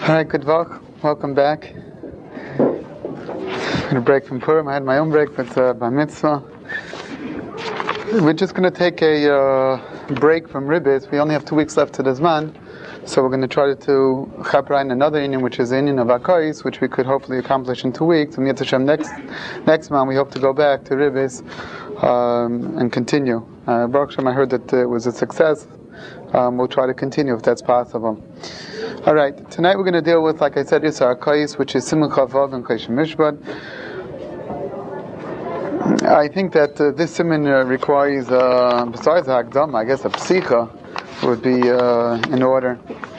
Alright, good luck. Welcome back. I'm going to break from Purim. I had my own break, but by mitzvah. We're just going to take a break from Ribbis. We only have 2 weeks left to the Zman. So we're going to try to chapra in another union, which is the union of Akais, which we could hopefully accomplish in 2 weeks. And next month we hope to go back to Ribbis and continue. Baruch Hashem, I heard that it was a success. We'll try to continue if that's possible. Alright, tonight we're going to deal with, like I said, Yisar Akais, which is Siman Chavav and Cheshim Mishpat. I think that this Siman requires, besides Hagdama, I guess a Psicha would be in order.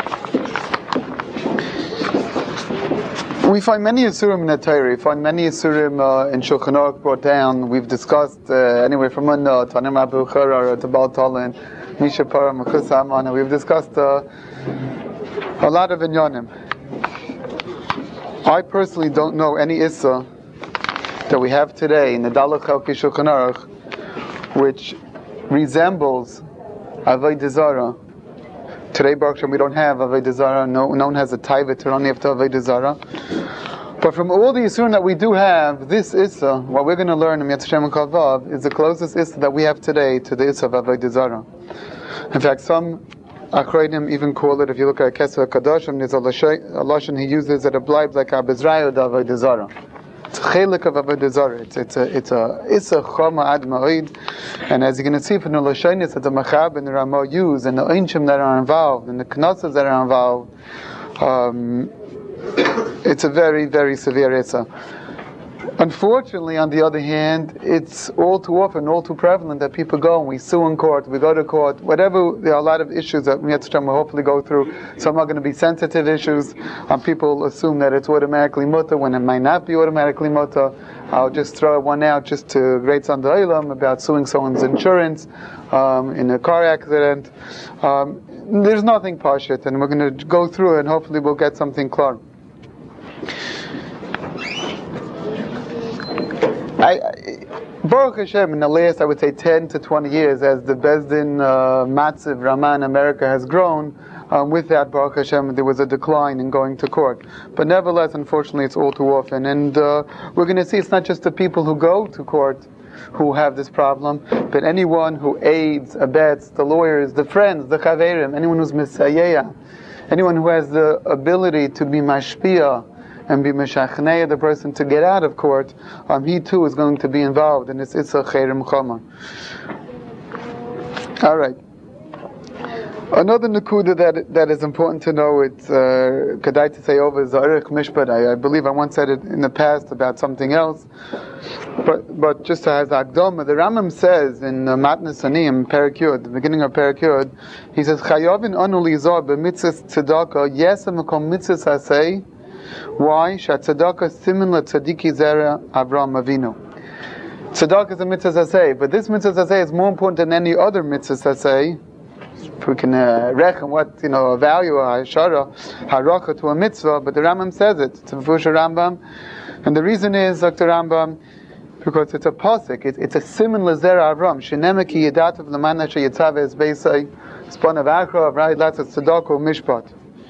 We find many Yisurim in the Torah. We find many Yisurim in Shulchan Aruch brought down. We've discussed anyway from Munna, Tanim Abu Chara, to Baal Talin, Misha Para, Mechus Haman, and we've discussed a lot of inyanim. I personally don't know any Issa that we have today in the Dalach Chalki Shulchan Aruch which resembles Avodah Zarah. Today, Baruch Hashem, we don't have Avodah Zarah. No one has a taiva to only after Avodah Zarah. But from all the Yisurim that we do have, this Issa, what we're going to learn in Yetz Hashem and Kavav, is the closest Issa that we have today to the Issa of Avodah Zarah. In fact, some Achrayim even call it, if you look at Kesef HaKadoshim, there's a lashon he uses that applies like Abizrayu da Avodah Zarah. It's a chelik of Avodah Zarah. It's a Issa Choma Ad Ma'id. And as you're going to see from the lashonis that the Machab and the Ramah use, and the Einshim that are involved, and the Knossos that are involved, it's a very, very severe Issa. Unfortunately, on the other hand, it's all too often, all too prevalent that people go and we sue in court, we go to court, whatever. There are a lot of issues that we will hopefully go through. Some are going to be sensitive issues. People assume that it's automatically mutter when it might not be automatically mutter. I'll just throw one out just to Great Under Olam about suing someone's insurance in a car accident. There's nothing pashut, and we're going to go through it and hopefully we'll get something clear. Baruch Hashem, in the last, I would say, 10 to 20 years, as the Bezdin Matziv Ramah in America has grown, with that, Baruch Hashem, there was a decline in going to court. But nevertheless, unfortunately, it's all too often. And we're going to see it's not just the people who go to court who have this problem, but anyone who aids, abets, the lawyers, the friends, the chaverim, anyone who's misayeya, anyone who has the ability to be mashpia, and be meshachneya the person to get out of court, he too is going to be involved in this Issa Chayrim Chama. Alright. Another Nakuda that is important to know, it's Kedai to say over Zarech Mishpat. I believe I once said it in the past about something else. But just as Akdoma, the Rambam says in Matnas Anim, Perek Yud, the beginning of Perek Yud, he says, Chayovin anu lizor b'mitzvahs tzedakah, yesem v'kol mitzvahs hasei. Why? Tzedakah simin letzadiki zera Avraham Avinu. Tzedakah is a mitzvah saseh, but this mitzvah saseh is more important than any other mitzvah saseh. We can reckon what value or hashara haracha to a mitzvah, but the Rambam says it. It's a Mefusha Rambam, and the reason is, Dr. Rambam, because it's a pasuk. It's a simin lezera Avraham. Shenemeki yedatav lemana sheyitzav es beisai spon of achra of right lots of tzedakah mishpat.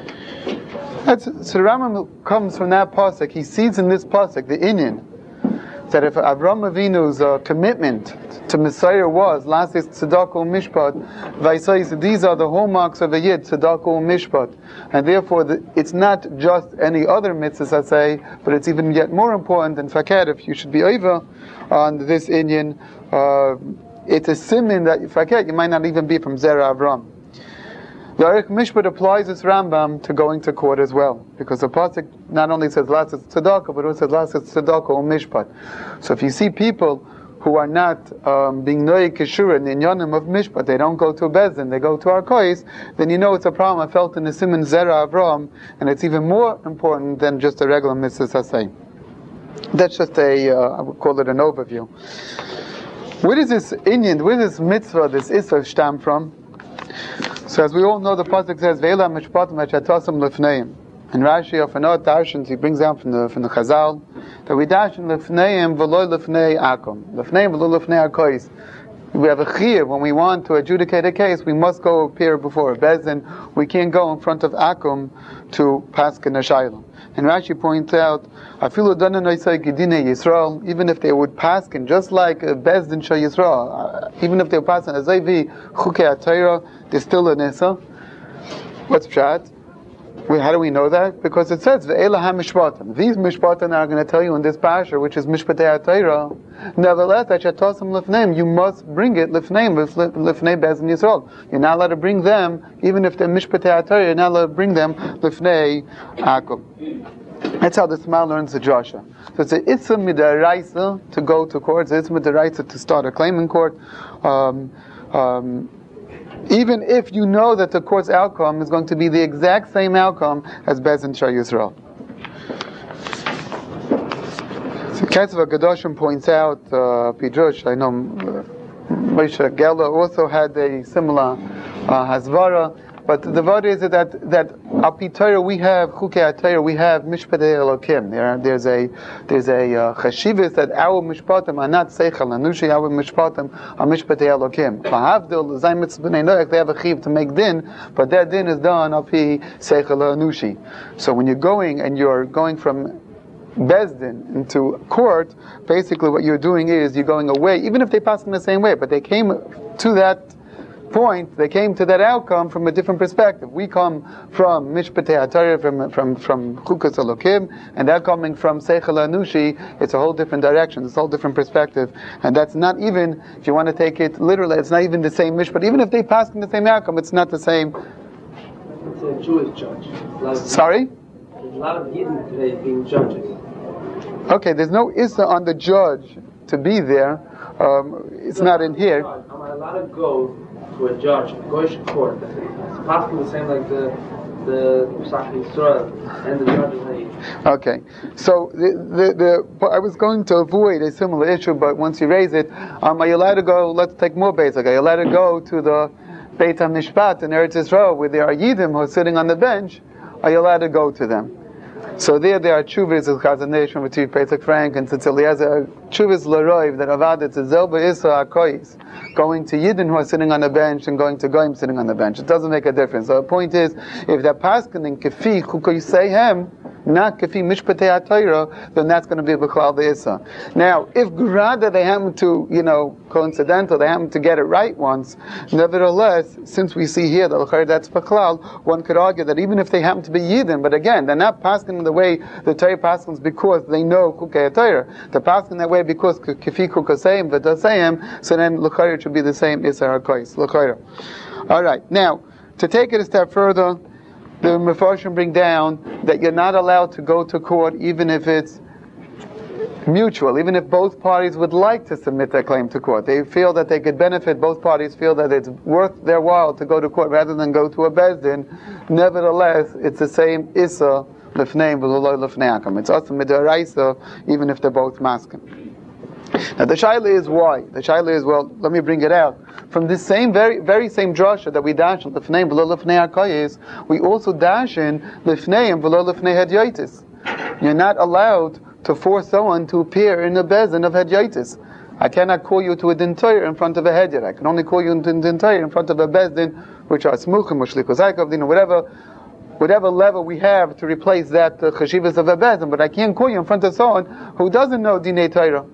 So the Rambam comes from that pasuk. He sees in this pasuk the inyan that if Avraham Avinu's commitment to Messiah was last is tzedakah mishpat, Vaisai, these are the hallmarks of a yid, tzedakah mishpat, and therefore it's not just any other mitzvah I say, but it's even yet more important than fakir. If you should be over on this inyan, it's a simin that fakir you might not even be from Zera Avraham. The Arich Mishpat applies this Rambam to going to court as well, because the pasuk not only says Las Tzedakah, but also says Las Tzedakah or Mishpat. So if you see people who are not being Noy Keshura in the Inyanim of Mishpat, they don't go to Bezdin, they go to Arkais, then you know it's a problem I felt in the Siman Zera Avram, and it's even more important than just a regular mitzvah saseh. That's just I would call it an overview. Where does this Inyan, where does this mitzvah, this Issa stem from? So as we all know, the pasuk says Ve'ela mishpatim ha'shatasim lefneim. And Rashi of Anot Darshans, he brings down from the Chazal that we darshan lefneim v'loy lefnei akom, lefneim v'loy lefnei akos. we have a chiyuv. When we want to adjudicate a case, we must go appear before a bezdin. We can't go in front of akum to paskin a shayla. And Rashi points out, afilu dana noisay gidine Yisrael, even if they would paskin just like a bezdin shal Yisrael, even if they would paskin azayvi chukei atayra, there's still an issa. What's pshat? How do we know that? Because it says ve'ela ha-mishpatim. These mishpatim are going to tell you in this parasha, which is mishpatei atayra. Nevertheless, achatosim lifneim, you must bring it lifneim bezdin Yisrael. You're not allowed to bring them, even if they're mishpatei atayra. You're not allowed to bring them lifnei akum. That's how the Sma learns the drasha. So it's a itzum midaraisa to go to court. It's a itzum midaraisa to start a claim in court. Even if you know that the court's outcome is going to be the exact same outcome as Bezdin Shal Yisrael. So Ketzer Gadoshim points out, Pidrush, I know Moshe Geller also had a similar hasvara, but the word is that al pi Torah we have chukei atayra, we have mishpatei Elokim. There's a chashivas that our mishpatim are not seichel anushi, our mishpatim are mishpatei Elokim. Lahavdil zay mitzvah b'nei noach, they have a chiv to make din, but that din is done al pi seichel anushi. So when you're going from bezdin into court, basically what you're doing is you're going away, even if they pass in the same way, but they came to that point, they came to that outcome from a different perspective. We come from Mishpatei Atayra, from Chukas Elokim, and they're coming from Seichel Anushi. It's a whole different direction, it's a whole different perspective, and that's not even, if you want to take it literally, it's not even the same Mishpat. Even if they pass in the same outcome, it's not the same. It's a Jewish judge. Sorry? There's a lot of Yidden today being judges. Okay, there's no issa on the judge to be there. It's not in here. Am I allowed to go to a judge, a Goyish court, it's possibly the same like the Pesach Yisrael and the judges? Okay, so I was going to avoid a similar issue, but once you raise it, are you allowed to go? Let's take more basic. Are you allowed to go to the Beit HaMishpat in Eretz Yisrael where there are Yidim who are sitting on the bench? Are you allowed to go to them? So there are chuvas of Chazanish from Matir Pesach Frank and Tzitz Eliezer, chuvas l'roiv that avad to Zelba Issa HaKoyis, going to Yidden who are sitting on the bench and going to Goyim sitting on the bench. It doesn't make a difference. So the point is, if they're paskening kefi chukoyiseihem, not kefi mishpatei atayra, then that's going to be b'chlal the Issa. Now, if grada they happen to, coincidental, they happen to get it right once, nevertheless, since we see here that that's b'chlal, one could argue that even if they happen to be Yidden, but again, they're not paskening the way the Torah paskens because they know chukei atayra. They're paskening that way because kefi chukoseim v'daseim, so then l'chayr it should be the same Issa HaKoyis, l'chayr. Alright, now, to take it a step further, the Mefarshim bring down that you're not allowed to go to court even if it's mutual, even if both parties would like to submit their claim to court. They feel that they could benefit, both parties feel that it's worth their while to go to court rather than go to a bezdin. Nevertheless, it's the same Issa, Lefnei v'lo lefnei akum. It's also midaraisa, even if they're both maskim. Now the shaila is why? The shaila is, well, let me bring it out. From this same, very same drasha that we dash in lefnei v'lo lefnei akayis, we also dash in lefneim v'lo lefnei hedyatis. You're not allowed to force someone to appear in a bezin of hedyatis. I cannot call you to a dintoyer in front of a hedyot. I can only call you to a dintoyer in front of a bezdin, which are smuchim, or shlichus haykavdin, or whatever level we have to replace that chashivas of a bezdin. But I can't call you in front of someone who doesn't know dinei Torah.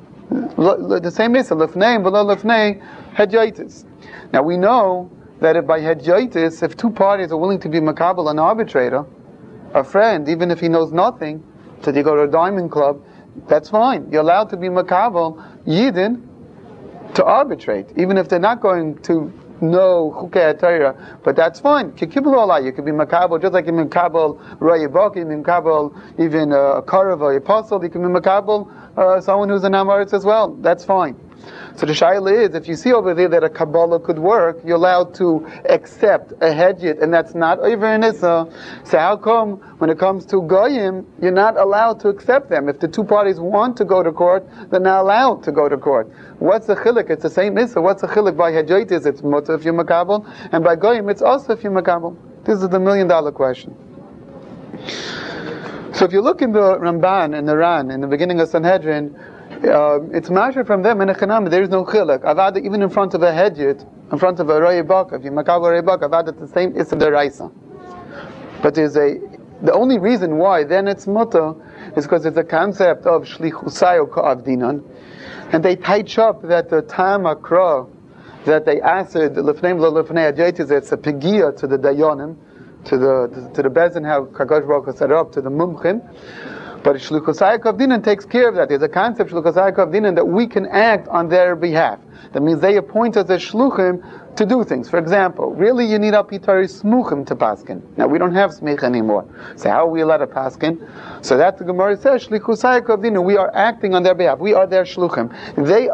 The same is lefnei v'lo lefnei hedyatis. Now we know that if by hedyatis, if two parties are willing to be makabel an arbitrator, a friend, even if he knows nothing, so you go to a diamond club, that's fine. You're allowed to be makabel yidin to arbitrate, even if they're not going to know chukei atayra, but that's fine. You could be makabel, just like you makabel rayibok, you makabel even a karav or a apostle, you can be makabel someone who's an Amaritz as well. That's fine. So the shaila is, if you see over there that a Kabbalah could work, you're allowed to accept a hedjit, and that's not over in Issa. So how come, when it comes to Goyim, you're not allowed to accept them? If the two parties want to go to court, they're not allowed to go to court. What's the chilik? It's the same Issa. What's the chilik? By hedjitis, it's mutter if you're makabel, and by Goyim, it's also if you're makabel. This is the $1 million question. So if you look in the Ramban and the Ran, in the beginning of Sanhedrin, It's masher from them in a chanam. There is no chilek. Avada even in front of a hedjit, in front of a roye bak. If you makabel roye bak, avada it's the same issa deraisa. But the only reason why then it's mutter is because it's a concept of shlichusayo ka'avdinan, and they touch up that the tam akra that they answered lefnei lefnei adjaitis. It's a pegia to the dayanim, to the bezin how Kadosh Baruch Hu set it up to the mumchim. But Shluchosai Kavdinan takes care of that. There's a concept, Shluchosai Kavdinan, that we can act on their behalf. That means they appoint us as Shluchim to do things. For example, really you need Apitari Smuchim to Paskin. Now we don't have Smich anymore. So how are we allowed to Paskin? So that the Gemara says, Shluchosai Kavdinan, we are acting on their behalf. We are their Shluchim. They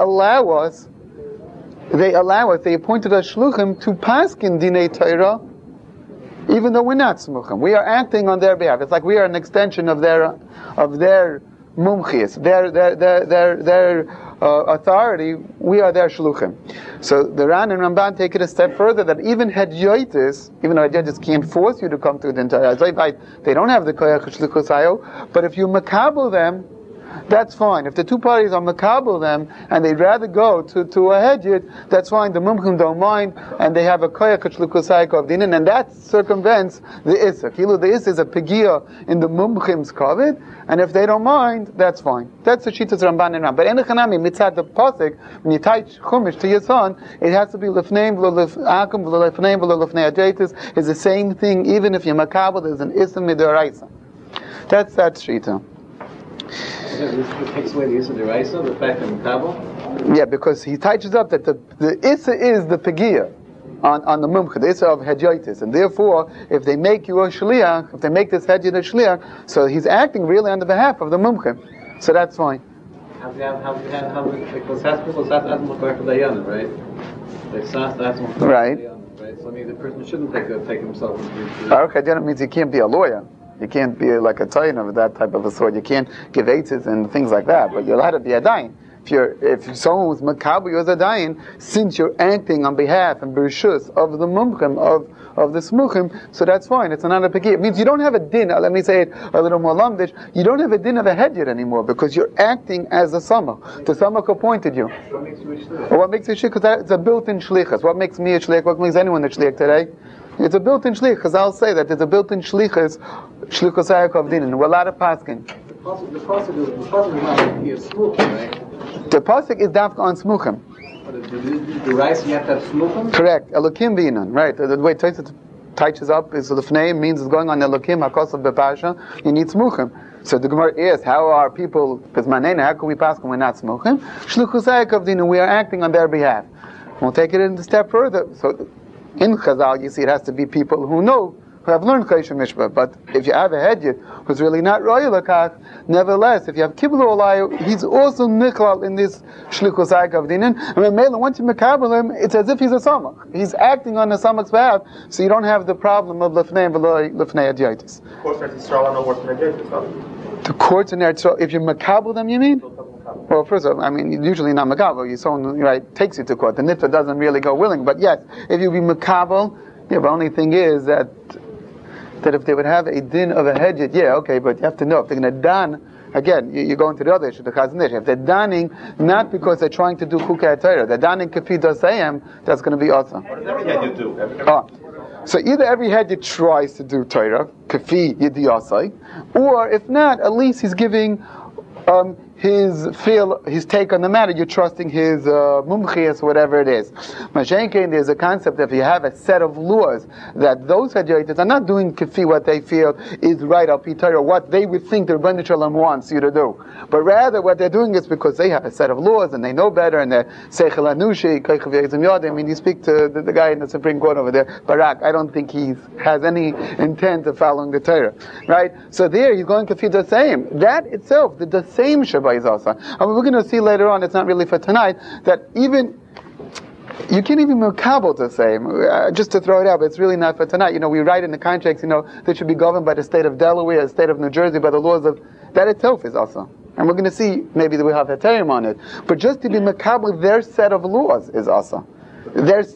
appointed us Shluchim to Paskin Dinei Torah, even though we're not smuchim. We are acting on their behalf. It's like we are an extension of their mumchias, their authority. We are their shluchim. So the Ran and Ramban take it a step further, that even hedyotis, even though hedyotis can't force you to come through the entire Azayvite, they don't have the koyach shluchusayo, but if you makabel them, that's fine. If the two parties are makabel them and they'd rather go to a hedjit, that's fine. The mumchim don't mind, and they have a koyach shlukusai kavdinin, and that circumvents the issa. The issa is a pegia in the mumchim's kavod, and if they don't mind, that's fine. That's the shittas Ramban and Ram. But in the chanami mitzad the pasuk, when you teach chumash to your son, it has to be lefneim v'lo akum v'lo lefneim v'lo lefnei adjaitis. It's the same thing, even if you're makabel. There's an issa midoraisa. That's shita. This takes away the Issa Deraisa, the fact that Makabel? Yeah, because he touches up that the Issa is the Pegia on the Mumcha, the Issa of Hedyotis. And therefore, if they make you a Shliach, if they make this Hedjit a Shliach, so he's acting really on the behalf of the Mumcha. So that's fine. Because that's right? Right. So I mean, the person shouldn't take himself into the... Okay, that means he can't be a lawyer. You can't be like a tayin of that type of a sword. You can't give eitzes and things like that. But you're allowed to be a dayan. If someone who's makabel you as a dayan, since you're acting on behalf and bereshus of the mumchim of the smuchim, so that's fine. It's not a pekia. It means you don't have a din. Let me say it a little more lamdish. You don't have a din of a hedjit anymore because you're acting as a samach. The samach appointed you. What makes you a shliach? Well, what makes you a shliach? Because it's a built-in shlichus. What makes me a shliach? What makes anyone a shliach today? It's a built-in shlich, because I'll say that it's a built-in shlichus, shlichusai kavdinin. We're allowed to paskin. The pasuk is not here smuchim, right? The pasuk is dafka on smuchim. But the rice you have to have smuchim? Correct. Elokim binan. Right. The way Tosfos touches up is lefnei means it's going on Elokim hakosav bepasha. You need smuchim. So the Gemara is, how are people? Because manena, how can we paskin when not smuchim? Shlichusai kavdinin. We are acting on their behalf. We'll take it a step further. So in Chazal, you see, it has to be people who know, who have learned Chayshim Mishpah. But if you have a hedjit who's really not royal lakach, nevertheless, if you have Kiblu Olayu, he's also nichlal in this Shlichusai Kavdinin. And when Mela, once you makabel him, it's as if he's a samach. He's acting on the samach's behalf, so you don't have the problem of lefnei v'lo lefnei adjaitis. Of course, there's Israel no worse than adjaitis, no? The courts in there, so if you makabel them, you mean? Well, first of all, I mean, usually not makabel. Someone takes you to court. The nitva doesn't really go willing. But yes, if you be makabel, the only thing is that if they would have a din of a hedjit, okay, but you have to know if they're going to dan. Again, you go into the other issue, the Chazon Ish. If they're danning, not because they're trying to do chukei Torah, they're danning kafi dasayim, that's going to be awesome. What does every hedjit do? So either every hedjit tries to do Torah, kafi yidiyasai, or if not, at least he's giving his take on the matter. You're trusting his mumchias, whatever it is. Mashenkein, there's a concept that if you have a set of laws that those hedyotis are not doing kafi what they feel is right al pi Torah, what they would think the Rebbeinu Shalom wants you to do, but rather what they're doing is because they have a set of laws and they know better, and they're seichel anushi kaychav yezim yad. I mean, you speak to the guy in the Supreme Court over there, Barak. I don't think he has any intent of following the Torah, right? So there he's going kafi the same. That itself, the same Shabbat is also. And we're going to see later on, it's not really for tonight, that even you can't even makabel the same. Just to throw it out, but it's really not for tonight. We write in the contracts, they should be governed by the state of Delaware, the state of New Jersey, by the laws of that itself is also. And we're going to see maybe that we have a term on it. But just to be makabel, their set of laws is also. Their set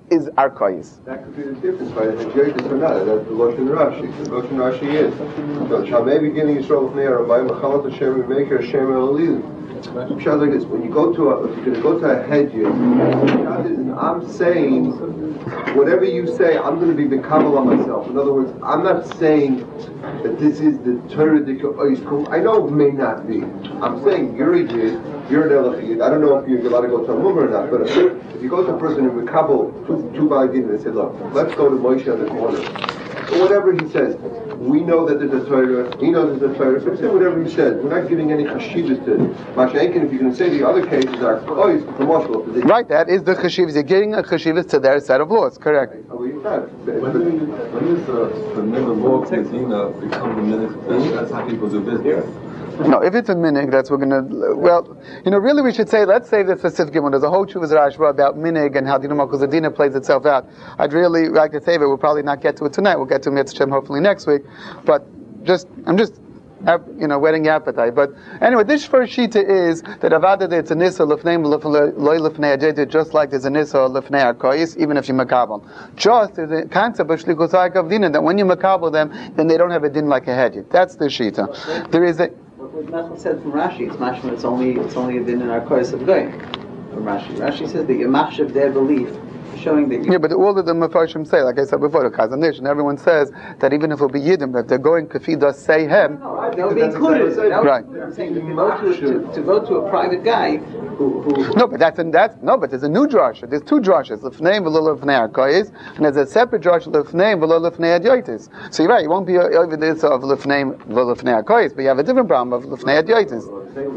is Arkayis. That could be the difference, right? If it's Yotis or not, that's the Lashon Rashi. The Lashon Rashi is. So, Shamei beginning Yisrael Fnei Arabayim, Machalat Hashem, Remaker Hashem, and Alilim. Pshat like this, when you go to if you're going to go to a hedjit, I'm saying, whatever you say, I'm going to be Mekabel on myself. In other words, I'm not saying that this is the Torah Dika. I know it may not be. I'm saying you're a Yid, you're an Elachid. I don't know if you're allowed to go to a Mum or not, but if you go to a person in Mekabel, two Ba'adim, and say, look, let's go to Moshe on the corner. So whatever he says, we know that there's a Torah, he knows there's a Torah, so say whatever he says. We're not giving any chashivas to it. Mashenkin, if you're going to say the other cases are, it's promotional. Right, that is the chashivas. You're giving a chashivas to their set of laws, correct. When does the minhag law Medina become the minhag? That's how people do business. No, if it's a minig, that's we're gonna. Well, really, we should say let's save the specific one. There's a whole Chuvas Rashba about minig and how Dina Malchus Adina plays itself out. I'd really like to save it. We'll probably not get to it tonight. We'll get to Mitzvah hopefully next week. But I'm just whetting your appetite. But anyway, this first shita is that avada it's a nisa lefnei loy lefnei adjed, just like there's a nisa lefnei arkayis, even if you makabel. Just there's a concept of shlichus ha'akav dina that when you makabel them, then they don't have a din like a hedjit. That's the shita. There is a. What Nachman said from Rashi, it's mashma. It's only a din in our koyes of goy. From Rashi, Rashi says that you machshav their belief, showing that. Yeah, but all of the Mefarshim say, like I said before, the Chazanish, and everyone says that even if it'll be Yiddim, if they're going Kafi does say him. No, they'll be included. Right. I'm saying to go to a private guy who. No, but that's there's a new drasha. There's two drashas, Lefnei v'lo Lefnei Arkayis, and there's a separate drasha Lefnei v'lo Lefnei Adyotis. So you're right, you won't be over this of Lefnei v'lo Lefnei Arkayis, but you have a different problem of Lefnei Adyotis.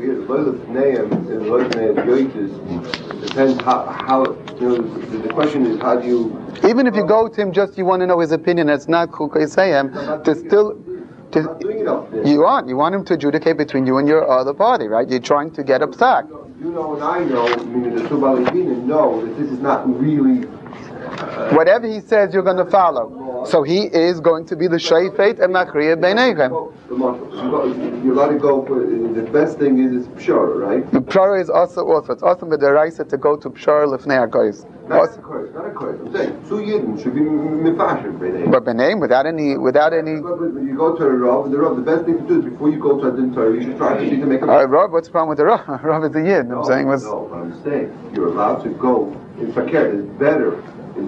Depends how the question is how do you. Even if you go to him just you want to know his opinion, it's not Chukay Sayem, there's still. You want him to adjudicate between you and your other party, right? You're trying to get a psak. You know and I know, meaning the Subalidina know that this is not really. Whatever he says, you're going to follow. So he is going to be the Shayfet and Machriya Beinechem. You're allowed to go for the best thing is Pshara, right? The Pshara is also. It's awesome with the Raisa to go to Pshara Lefnei Arkayis. Not a curse. I'm saying two Yidden should be mifasher Beinechem. But Beinechem without any. But when you go to a Rav, the best thing to do is before you go to a Din Torah, you should try to see to make a. Rav, what's the problem with the Rav? Rav is a Yid. No, I'm saying you're allowed to go. In Fakir, it's better.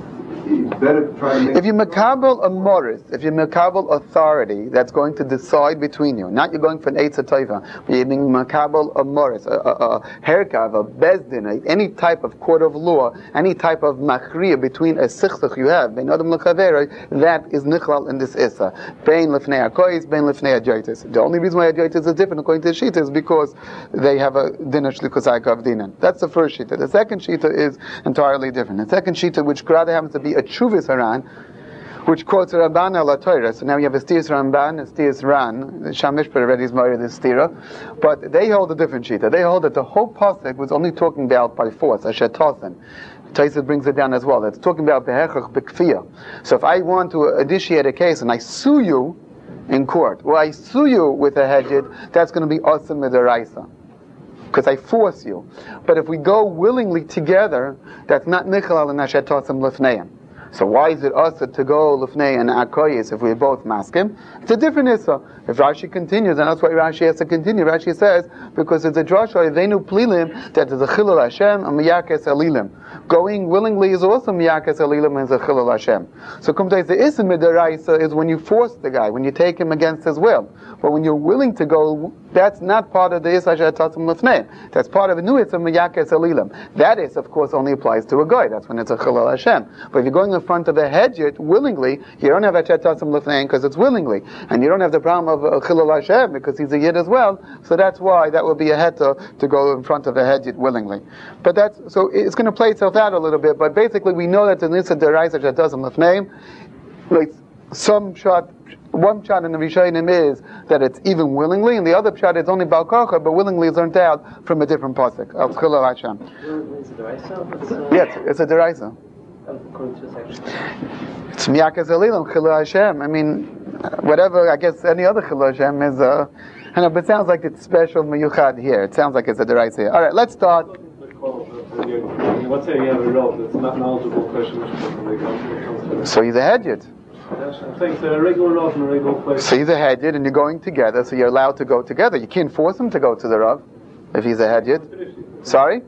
It's better to try to make. If you makabel a moris, if you makabel authority that's going to decide between you, not you're going for an Eitz HaToiva, but you're being makabel a moris, a herkav, a bezdin, any type of court of law, any type of machriya between a sichsach you have, bein adam l'chavera, that is nichlal in this issa. Bein lefnei akoyis, bein lefnei adjoitis. The only reason why adjoitis is different according to the shita is because they have a dinner shlikusai kav dinan. That's the first shita. The second shita is entirely different. The second shita, which rather happens to be a Chuvas Haran, which quotes Ramban al Torah. So now you have a Stias Ramban, a Stias Ran. The Shamishpah already is married this Stira, but they hold a different shita. They hold that the whole pasuk was only talking about by force, Asher Tosen. Taisa brings it down as well. It's talking about behechach b'kfiyah. So if I want to initiate a case and I sue you in court, or I sue you with a hedjit, that's going to be awesome with a raisa, because I force you. But if we go willingly together, that's not nichalal and asher tosam lefneim. So why is it us to go lefnei and akoyis if we both maskim? It's a different issa. If Rashi continues, and that's why Rashi has to continue, Rashi says, because it's a drasha, evenu plilim, that is a chilul Hashem, and miyakes alilim. Going willingly is also miyakes alilim and is a chilul Hashem. So kumtais, the issa midaraisa is when you force the guy, when you take him against his will. But when you're willing to go, that's not part of the issa asher tatzim lefnei. That's part of a new issa miyakes alilim. That is, of course, only applies to a guy. That's when it's a chilul Hashem. But if you're going in front of a hedjit willingly, you don't have a tatzim lefnei because it's willingly, and you don't have the problem of chilul Hashem because he's a yid as well. So that's why that would be a heta to go in front of a hedjit willingly. But that's so it's going to play itself out a little bit. But basically, we know that the nisa deraisa tatzim lefnei, like one shot in the Rishonim is that it's even willingly, and the other shot is only Bal Kocha, but willingly is learned out from a different pasuk of Chilul Hashem. Yes, it's a deraisa. It's miyakas alilim Chilul Hashem. I mean, whatever. I guess any other Chilul Hashem is I know, but it sounds like it's special miyuchad here. It sounds like it's a deraisa here. All right, let's start. Let's say you have a Rav that's not knowledgeable question when it comes to So he's a hedyot. I'm saying so a regular Rav in a regular place. So he's a hedyot and you're going together, so you're allowed to go together. You can't force him to go to the Rav if he's a hedyot. Sorry?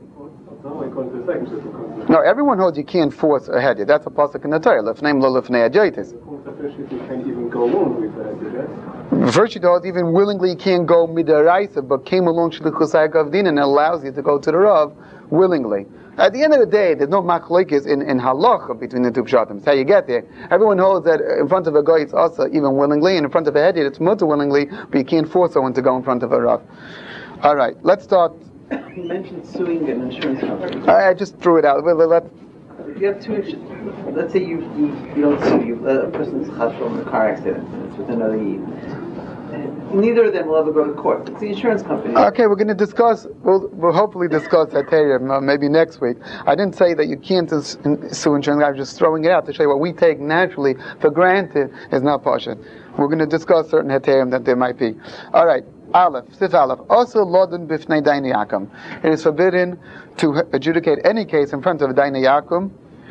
No, everyone holds you can't force a hedyot. That's a pasuk in the Torah. Lefneim lo lefnei hadyotis. You can't even go alone with the hedyot. First, you don't even willingly you can't go midaraisa, but came along shlichus gavdin and allows you to go to the Rav willingly. At the end of the day, there's no machlokes in halacha between the two pshatim. That's how you get there. Everyone holds that in front of a guy it's also even willingly, and in front of a hedyot it's mutter willingly, but you can't force someone to go in front of a Rav. All right, let's start. You mentioned suing an insurance company. I just threw it out. If you have two, let's say you don't sue, a person's chashul in a car accident, and it's with another yid. Neither of them will ever go to court. It's the insurance company. Okay, we're going to discuss, we'll hopefully discuss Heterim maybe next week. I didn't say that you can't sue insurance, I was just throwing it out to show you what we take naturally for granted is not partial. We're going to discuss certain Heterim that there might be. Alright, Aleph, Sif Aleph. Also, Lodin Bifnei Daini Yakum. It is forbidden to adjudicate any case in front of a Daini Yakum.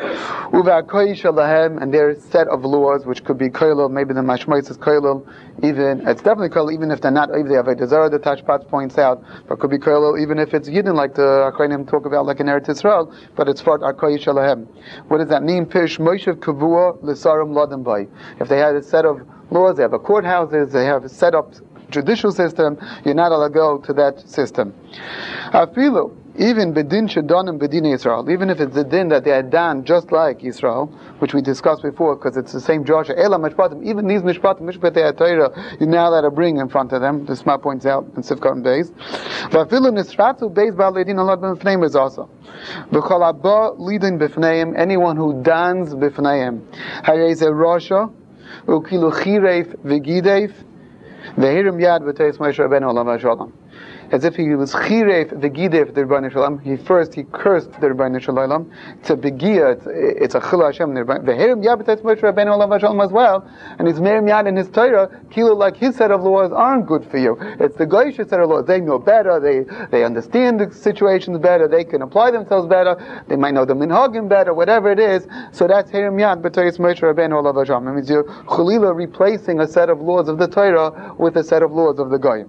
And their set of laws, which could be koilel, maybe the mashmois is koilel, even it's definitely koilel, even if they're not over the avodah zarah. The Tashpat points out, but could be koilel even if it's yidden, like the Akrainim talk about, like in Eretz Yisrael. But it's for arkoy shalahem. What does that mean? Pish moishav kavua l'sarim ladim bay. If they had a set of laws, they have a courthouses, they have a set up judicial system. You're not allowed to go to that system. Afilu. Even bedin shedonim bedin Yisrael, even if it's the din that they had done just like Yisrael, which we discussed before, because it's the same Joshua. Ela mishpatim, even these mishpatei Torah, you're now allowed to bring in front of them. The Sma points out in Sifkat and Beis. Vafilu nisratu beis ba'ledin alad b'fneim is also. B'chol abba lidin b'fneim, anyone who dons b'fneim. Hayeze Rasha, ukilu chireif v'gideif, v'hirim yad v'teis Moshe Rabbeinu alav shalom. As if he was chiref the gidef the Rebbeinu Shalom. He cursed the Rebbeinu Shalom. It's a begia. It's a chila Hashem. The Herim Yad b'teis Moshe Rabbeinu Olav Shalom as well. And he's merim yad in his Torah. Kilo like his set of laws aren't good for you. It's the Goyish set of laws. They know better. They understand the situations better. They can apply themselves better. They might know the minhagim better. Whatever it is. So that's Herim Yad b'teis Moshe Rabbeinu Olav Shalom. It means you're chulila replacing a set of laws of the Torah with a set of laws of the Goyim.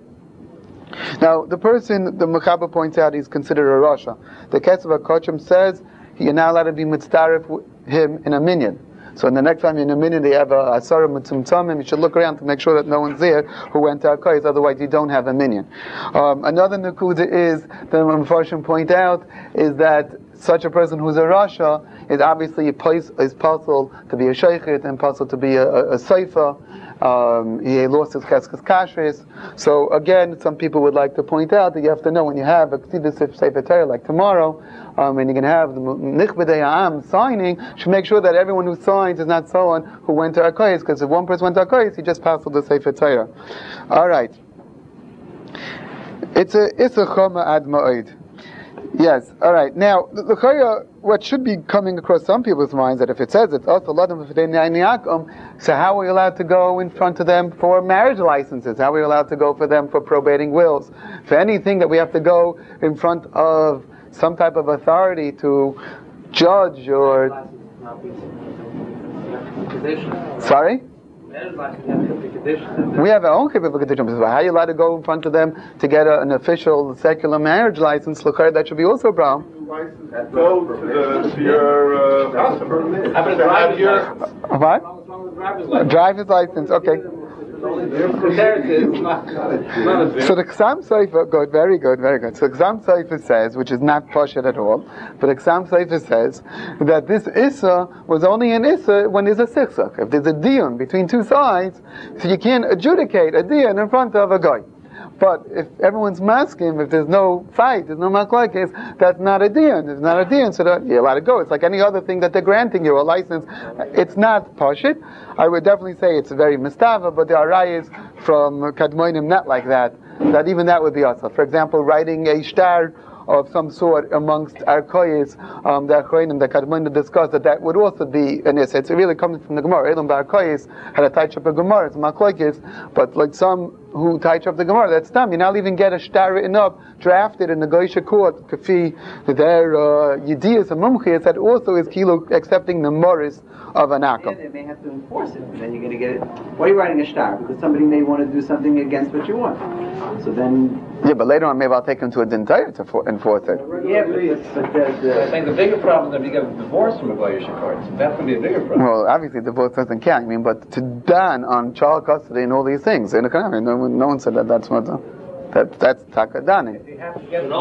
Now, the person, the Mechaber points out, he's considered a Rasha. The Ketzav HaKochim says you're not allowed to be mitzdarif with him in a minyan. So in the next time you're in a minyan, they have a asara mitzumtzamim. You should look around to make sure that no one's there who went to Akais, otherwise you don't have a minyan. Another Nakuda is, the Mepharshim point out, is that such a person who's a Rasha is obviously is possible to be a Sheikhet and possible to be a Seifa. He lost his cheskes kashrus. So again, some people would like to point out that you have to know when you have a Ktibus Sefer Torah like tomorrow, and you're going to have the Nichbedei Ha'am signing, should make sure that everyone who signs is not someone who went to Akais, because if one person went to Akais, he just passed the Sefer Torah. Alright. It's a Choma Ad Ma'id. Yes, alright. Now, the Chaya, what should be coming across some people's minds, that if it says it's also Ladam V'Fidei, so how are we allowed to go in front of them for marriage licenses? How are we allowed to go for them for probating wills? For anything that we have to go in front of some type of authority to judge or... Sorry? We have our own Kippur Kedishim. How are you allowed to go in front of them to get an official secular marriage license? Look, that should be also a problem. Go to your customer. What? Driver's license, okay. So the Ksam Sefer, good, very good, very good. So the Ksam Sefer says, which is not Poshet at all, but the Ksam Sefer says that this Issa was only an Issa when there's a Sichsach. If there's a Diyun between two sides, so you can't adjudicate a Diyun in front of a guy. But if everyone's masking, if there's no fight, there's no machlokes, that's not a diyan. It's not a diyan, so you're allowed to go. It's like any other thing that they're granting you, a license. It's not pashit. I would definitely say it's very mistava, but there are rayas from Kadmoinim not like that. That even that would be also. For example, writing a shtar of some sort amongst our koyes, the Achronim, the Kadmoinim discussed that would also be an issa. It's really coming from the Gemara. Elam Bar Koyes had a touch up a Gemara, it's machlokes, but like some who touch up the Gemara. That's dumb. You now even get a shtar written up, drafted in the Goysha court, kafi their yediyas and mumchiyas, that also is kilo accepting the moris of an akam. Yeah, they may have to enforce it, and then you're going to get it. Why are you writing a shtar? Because somebody may want to do something against what you want. So then... Yeah, but later on maybe I'll take him to a dentire to enforce it. Yeah, but I think the bigger problem is if you get a divorce from a Goyish court. That's going to be a bigger problem. Well, obviously divorce doesn't count. I mean, but to dan on child custody and all these things, no one said that that's what that's takadani. You have to get a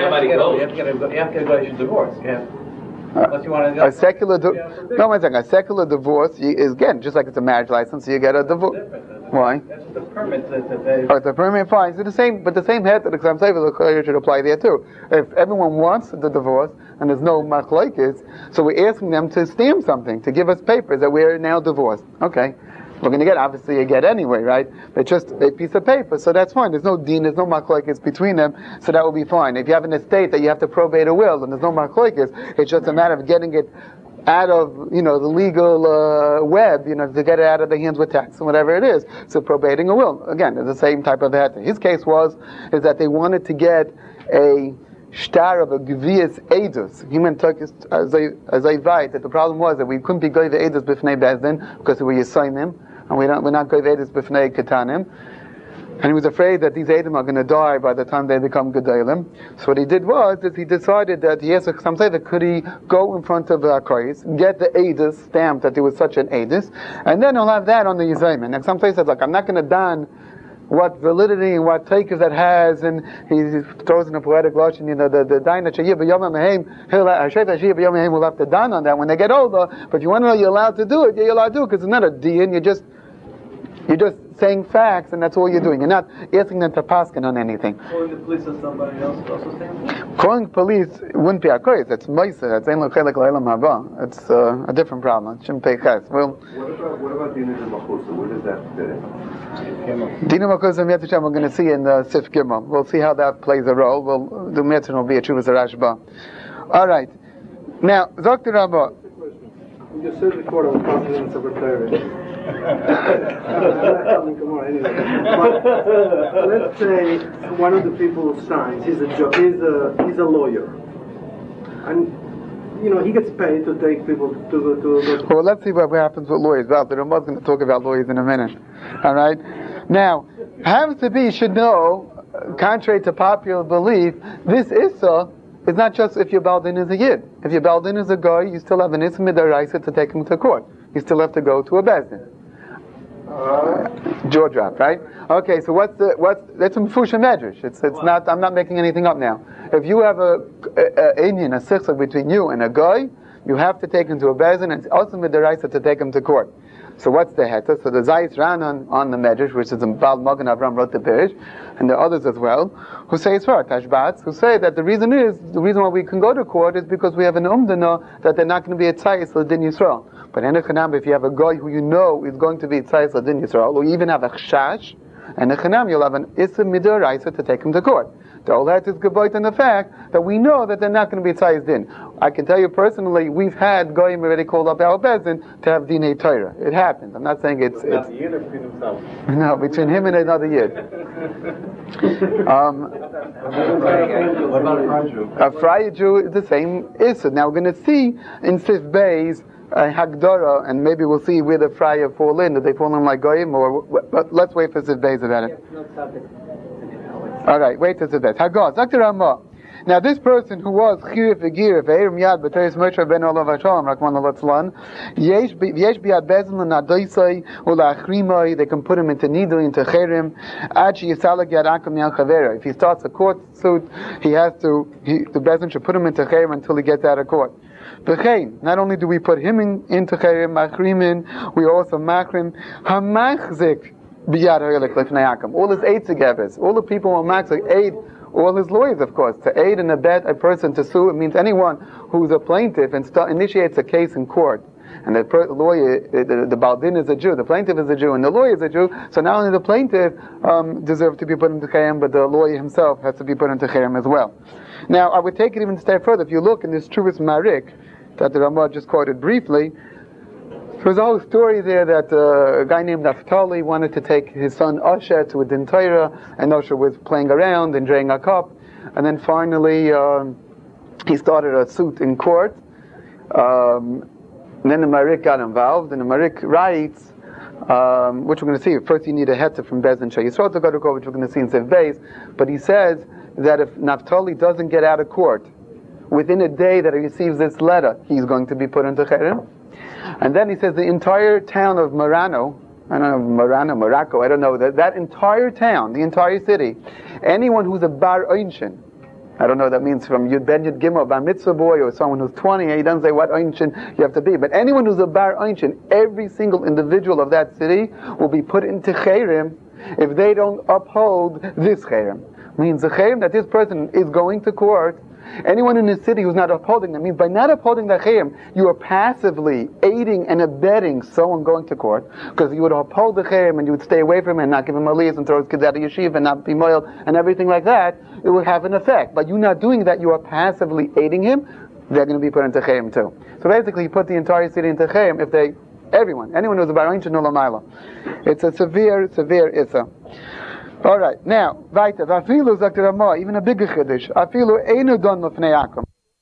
Goyish divorce. Unless you want to a secular a secular divorce is again just like it's a marriage license, you get a divorce. Why? That's the permit that they... Oh, the permit fine. So the same head that the Chassam Sofer should apply there too. If everyone wants the divorce and there's no machlokes, so we're asking them to stamp something, to give us papers that we're now divorced. Okay. We're going to get, obviously, a get anyway, right? It's just a piece of paper, so that's fine. There's no deen, there's no machlokes between them, so that will be fine. If you have an estate that you have to probate a will, and there's no machlokes, it's just a matter of getting it out of, the legal web, to get it out of the hands with tax and whatever it is. So probating a will, again, it's the same type of heter. His case is that they wanted to get a shtar of a gvias edus. He meant as I write that the problem was that we couldn't be goy edus b'fnei bezdin because we assign them, and we're not goy edus b'fnei ketanim. And he was afraid that these Edom are going to die by the time they become Gedalim. So what he did was that he decided that some say that could he go in front of the Akrais, get the Edus stamped that there was such an Edus, and then he'll have that on the Yizayim. And some say said, I'm not going to don what validity and what takers that has, and he throws in a poetic lashon, the dain that sheyeh b'yom ha'mehem, hashet sheyeh b'yom ha'mehem will have to don on that when they get older. But if you want to know you're allowed to do it, you're allowed to do it because it's not a din. You're just saying facts, and that's all you're doing. You're not asking them to paskin on anything. Calling the police on somebody else also saying? Calling police wouldn't be a kois. It's meiser. It's ein lo chelek l'olam haba. It's a different problem. It shouldn't pay ches. Well, what about Dina Machusa? Where does that fit in? Dina Machusa, we're going to see in the Sif Gimel. We'll see how that plays a role. The Mitzvah will be a Chuvas Rashba. All right. Now, Dr. Rabba. You said before on confidence of a therapist. But let's say one of the people signs. He's a lawyer, and he gets paid to take people to go. Well, let's see what happens with lawyers. Well, the Ramah's going to talk about lawyers in a minute. All right. Now, happens to be you should know, contrary to popular belief, this Issa is not just if your Baldin is a Yid. If your Baldin is a guy, you still have an Issa Midaraisa to take him to court. You still have to go to a Bezdin. Jaw drop, right? Okay, so that's a Mefusha Medrash. It's not, I'm not making anything up now. If you have a sichsach between you and a guy, you have to take him to a Bezdin, and it's also Midaraisa to take him to court. So what's the heta? So the Zayis ran on the Medrash, which is the Baal Magen Avram wrote the Pirish, and there are others as well, who say it's for Tashbats, who say that the reason why we can go to court is because we have an umdana that they're not going to be a tzayis l'din Yisrael. But if you have a guy who you know is going to be a tzayis l'din Yisrael, or you even have a chashash, and a chanam, you'll have an issa midaraisa to take him to court. The whole hat is gebayt in the fact that we know that they're not going to be tzayis din. I can tell you personally, we've had goyim already called up our bezin to have dinei Torah. It happens. I'm not saying it's not the Yid or between himself. No, between him and another Yid. What about a Friar Jew? A Friar Jew is the same issa. Now we're going to see in Sif Beis Hagdara, and maybe we'll see where the Friar fall in. Do they fall in like goyim, but let's wait for Sif Beis about it. All right, wait till that. Hagaz, Dr. Ramah. Now, this person who was Chirif Egir, Ve'erim Yad, B'teres Moshe Ben Olav HaShalom, Rakman Alatzlan, Yesh Biad Bezin L'Nadoisai, U'La'achrimai, they can put him into Nidu, into Cherim, Achi Yisalak Yad Akum Yal Chavera. If he starts a court suit, the Bezin should put him into Cherim until he gets out of court. B'chein, not only do we put him into Cherim, Machrimin, we also Machrim, Hamachzik, all his aid together, all the people who are maxing aid, all his lawyers, of course, to aid and abet a person to sue. It means anyone who's a plaintiff and initiates a case in court. And the lawyer, the Baldin is a Jew, the plaintiff is a Jew, and the lawyer is a Jew. So not only the plaintiff deserves to be put into Chayim, but the lawyer himself has to be put into Chayim as well. Now, I would take it even a step further. If you look in this Chuvas Marik that the Ramah just quoted briefly, was a whole story there that a guy named Naphtali wanted to take his son Asher to a Din Torah, and Asher was playing around and draining a cup, and then finally he started a suit in court. And then the Marik got involved, and the Marik writes, which we're going to see. First, you need a heter from Beis Din Shal Yisrael to go to court, which we're going to see in Sev Beis. But he says that if Naphtali doesn't get out of court within a day that he receives this letter, he's going to be put into cherem. And then he says the entire town of Morocco, I don't know, that entire town, the entire city, anyone who's a bar einshin, I don't know what that means, from Yud Ben Yud Gimel, bar mitzvah boy, or someone who's 20, he doesn't say what einshin you have to be, but anyone who's a bar einshin, every single individual of that city will be put into cherem if they don't uphold this cherem. Means the cherem that this person is going to court. Anyone in the city who's not upholding that means by not upholding the cherem, you are passively aiding and abetting someone going to court, because you would uphold the cherem and you would stay away from him and not give him aliyahs and throw his kids out of yeshiva and not be moiled and everything like that. It would have an effect. By you not doing that, you are passively aiding him. They're going to be put into cherem too. So basically, you put the entire city into cherem if anyone who's a bar einshin ulamayla. It's a severe issa. All right, now, weiter. Vafilu sagt der Ramah, even a bigger chiddush. Afilu einu don lefnei akum.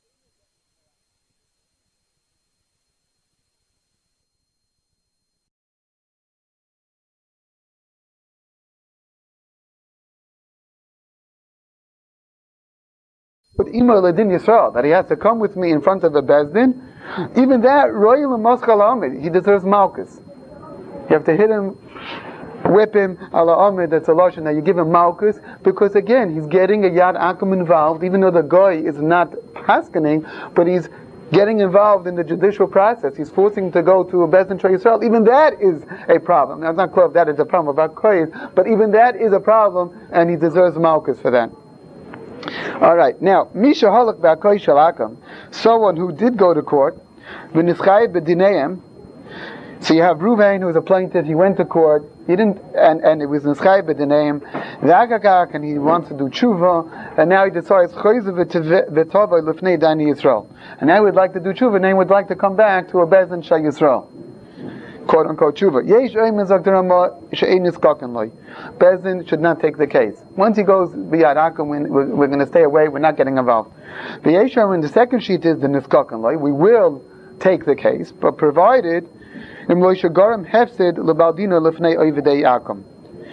But Ima Ladin Yisrael, that he has to come with me in front of a Beis Din, even that, Royal Maschal Amid, he deserves Malchus. You have to hit him, whip him, ala Amid, that's a lotion, that you give him Malchus, because again, he's getting a Yad Akum involved, even though the guy is not paskening, but he's getting involved in the judicial process. He's forcing him to go to a Beis Din Shal Yisrael. Even that is a problem. Now, it's not clear if that is a problem about Kohen, but even that is a problem, and he deserves Malchus for that. Alright, now, Misha Halak Ba'akoy Shalakam, someone who did go to court, V'nischayet B'dineim, so you have Ruvain, who was a plaintiff, he went to court, he didn't, and it was Nischayet B'dineim, V'agagak, and he wants to do tshuva, and now he decides, Choyze V'tovay L'fnei Dani Yisrael, and now he would like to do tshuva, and he would like to come back to a Beis Din Shal Yisrael. Quote unquote tshuva. Yesh Eimen Zakter Ramah She'ein Niskaken Loi. Beis Din should not take the case. Once he goes b'yad akum, we're going to stay away. We're not getting involved. The Yesh Eimen, the second sheet is the Niskaken Loi. We will take the case, but provided Im Lo Shagarim Hefsid LeBaldina Lefnei Oividei Akum.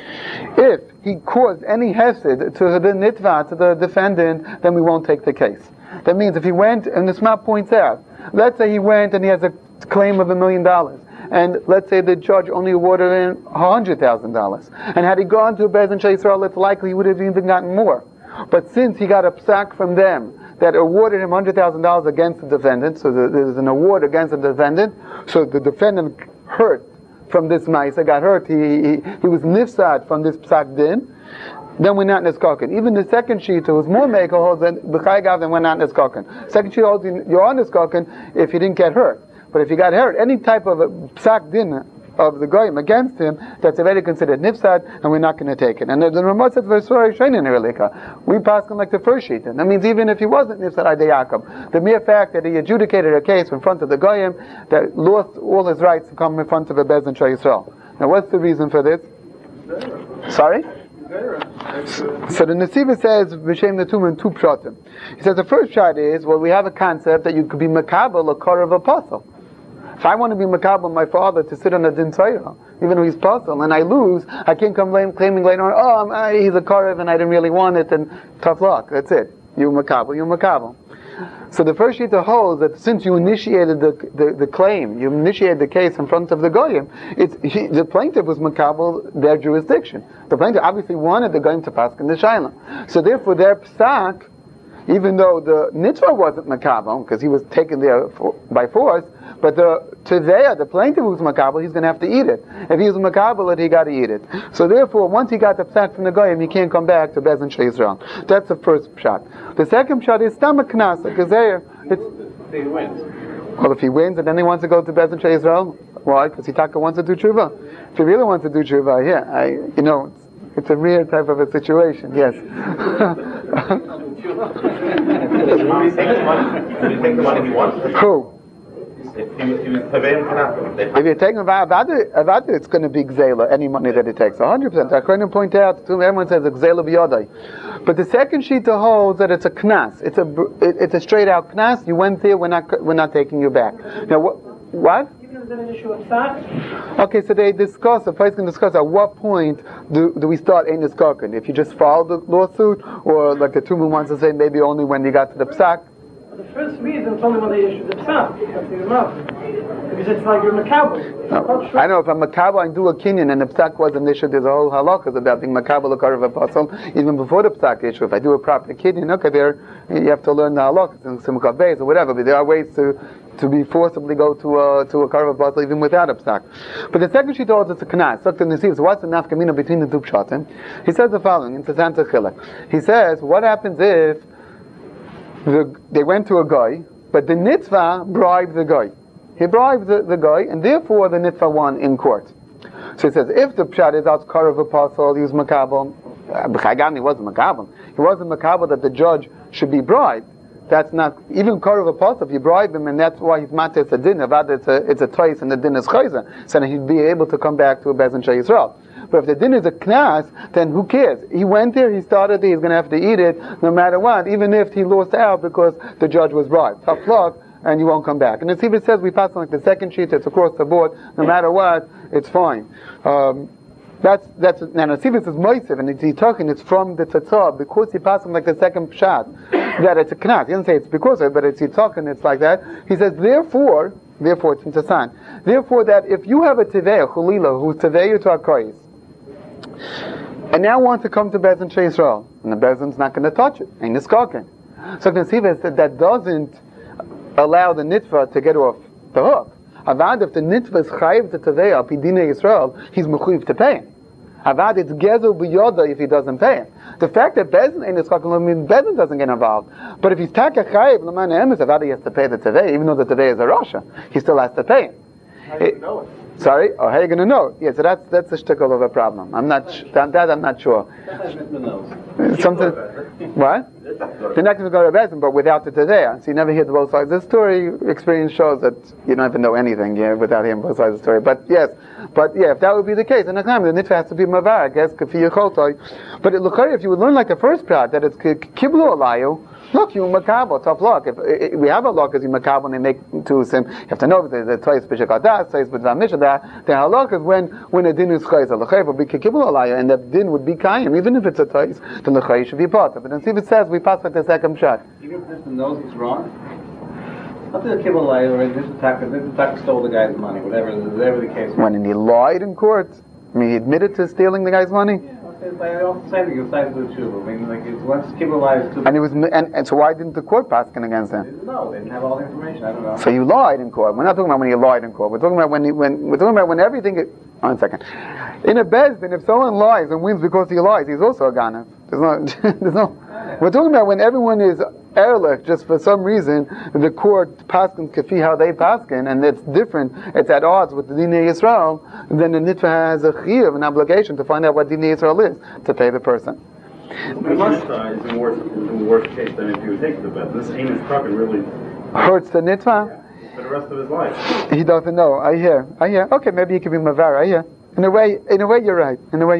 If he caused any hefsid to the nitva, to the defendant, then we won't take the case. That means if he went, and the Smart points out, let's say he went and he has a claim of $1 million. And let's say the judge only awarded him $100,000. And had he gone to a Beis Din Shal Yisrael, it's likely he would have even gotten more. But since he got a psak from them that awarded him $100,000 against the defendant, so there's an award against the defendant, so the defendant hurt from this ma'isa, got hurt, he was nifsad from this psak din, then we're not niskaken. Even the second sheet, who was more mekel, holds that b'chai gav, then we're not niskaken. Second sheet holds you're on niskaken if he didn't get hurt. But if he got hurt, any type of a psak din of the goyim against him, that's already considered nifsad, and we're not going to take it. And the Ramah said, we pass him like the first sheet. That means even if he wasn't nifsad adayakam, the mere fact that he adjudicated a case in front of the goyim that lost all his rights to come in front of a Beis Din Shal Yisrael. Now, what's the reason for this? Sorry? So the Nesiva says, V'shem Netum in two pshatim. He says the first shot is, well, we have a concept that you could be makabel a kor of a apostle. If I want to be makabel my father to sit on a din Torah, even though he's apostle, and I lose, I can't come claiming later on, he's a korev and I didn't really want it, and tough luck, that's it. You makabel. So the first sheet holds that since you initiated the claim, you initiated the case in front of the goyim, the plaintiff was makabel their jurisdiction. The plaintiff obviously wanted the goyim to pass in the shayla. So therefore their psak, even though the nitzvah wasn't makabel, because he was taken there by force, but the plaintiff was makabel, he's going to have to eat it. If he was makabel he got to eat it. So therefore, once he got the psak from the goyim, he can't come back to Beis Din Shal Yisrael. That's the first shot. The second shot is stomach knasa, because there, He wins. well, if he wins and then he wants to go to Beis Din Shal Yisrael, why? Because he wants to do tshuva. If he really wants to do tshuva, it's a rare type of a situation, yes. Who? If you're taking Avada, it's going to be Gzela, any money that it takes. 100%. I couldn't point out, everyone says it's Gzela b'yodai. But the second sheet holds that it's a knas. It's a straight out knas. You went there, we're not taking you back. Now, what? Okay, so the place can discuss at what point do we start Einis Koken? If you just file the lawsuit, or like the Tumum wants to say, maybe only when you got to the psak. The first reason is only when they issue the psak. That's the enough. Because it's like you're makabel. No. I know if I'm makabel and do a kinyan and the psak wasn't issued, there's a whole halakha about being makabel a karav apostle even before the psak issue. If I do a proper kinyan, okay, there you have to learn the halakha in simcha beis or whatever. But there are ways to be forcibly go to a karav apostle even without a psak. But the second she told us it's a knas. So what's the nafkamina between the two pshatim? He says the following in Tzantzah Chilek. He says, what happens if they went to a guy, but the nitzvah bribed the guy. He bribed the guy, and therefore the nitzvah won in court. So he says, if the pshat is out karav apostle, he was makabel. B'chagam, wasn't makabel. He wasn't makabel that the judge should be bribed. That's not even karav apostle. If you bribe him, and that's why he's mates a din. It's a twice, and the din is chayza. So then he'd be able to come back to a bezin shei Yisrael. But if the din is a knas, then who cares? He went there, he started there, he's going to have to eat it no matter what, even if he lost out because the judge was bribed. Tough luck, and you won't come back. And the Tzibit says we pass on like the second sheet, it's across the board, no matter what, it's fine. That's now the Tzibit says moisiv, and he's talking, it's from the Tzatzah, because he passed on like the second shot, that it's a knas. He doesn't say it's because of it, but he's talking, it's like that. He says, therefore it's interesting. Therefore, that if you have a Teveya, Chulila, who's Teveya to HaKoyis, and now want to come to Bezin Shei Yisrael, and the Bezin's not going to touch it, ain't niskaken. So Ksiva said that doesn't allow the nitva to get off the hook. Avad, if the nitva is chayiv to Teveya, Pidine Yisrael, he's mechuyev to pay him. Avad, it's gezel b'yoda if he doesn't pay him. The fact that Bezin ain't niskaken means Bezin doesn't get involved. But if he's taka chayiv, l'man emes, Avad, he has to pay the Teveya, even though the Teveya is a Rasha, he still has to pay him. How do you know it? Sorry? Oh, how are you going to know? Yeah, so that's the shtickle of a problem. I'm not sure. Something. What? They're not going to go to Bezin, but without the Tadea. So you never hear the both sides. This story experience shows that you don't even know anything without hearing both sides of the story. But if that would be the case, and the time the nitva has to be mavar, I guess, kafi yecholtoi. But it look if you would learn like the first part that it's kiblu alayu. Look, you makabel, tough luck. If we have a luck as you makabel and they make to him, you have to know that the twice b'shekadas, twice b'dvamishadah. The halak is when a din is chayz, a lechayv will be kibul alaya, and the din would be kayim, even if it's a twice, then the chayz should be part of it. And see if it says we pass like the second shot. Even if the person knows it's wrong. Not the kibul alaya, or this attacker stole the guy's money, whatever the case. When he lied in court, I mean, he admitted to stealing the guy's money. I also say that you're cited to the tshuva. I mean, like, it's once kibul alaya is too. And he was, and so why didn't the court pass against him? No, they didn't have all the information. I don't know. So you lied in court. We're not talking about when you lied in court. We're talking about when everything. One second. In a bezdin, if someone lies and wins because he lies, he's also a ganav. There's no. We're talking about when everyone is erlich, just for some reason, the court paskins kafi how they paskin, and it's different. It's at odds with the Dinei Yisrael. Then the nitva has a chiyuv, an obligation to find out what Dinei Yisrael is to pay the person. The nitva is in worse case than if you would take the bet. This Amos Truckin really hurts the nitva. For the rest of his life. He doesn't know. I hear. Okay, maybe he could be mavar. I hear. In a way, you're right.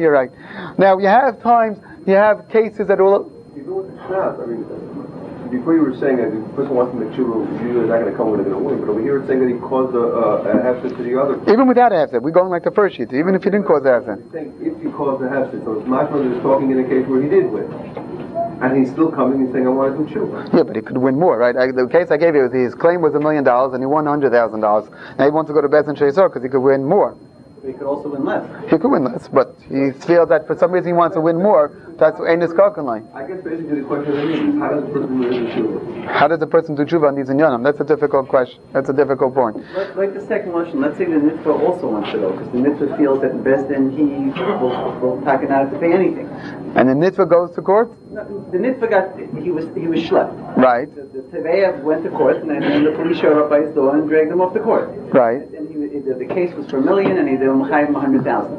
Now, you have cases that all. Even with the snap, I mean, before you were saying that the person wants to make tshuva, usually not going to come when they're going to win, but over here it's saying that he caused a hefset to the other. Even without a hefset, we're going like the first sheet. Even if he didn't cause a hefset. If he caused a hefset, so it's mashma is talking in a case where he did win. And he's still coming and saying, I want to do tshuva. Yeah, but he could win more, right? The case I gave you, his claim was $1 million and he won $100,000. Now he wants to go to Bezin Shei Yisrael because he could win more. He could also win less. He could win less, but he feels that for some reason he wants to win more. That's ain't his koken line. I guess basically the question is, how does the person do tshuva? How does the person do tshuva on these inyanim? That's a difficult question. That's a difficult point. Like the second question, let's say the nitva also wants to go, because the nitva feels that in best then he will tack it out to pay anything. And the nitva goes to court? No, the nitva he was schlepped. Right. The Teveya went to court, and then the police showed up by his door and dragged him off the court. Right. And the case was for $1 million, and he did him 100,000.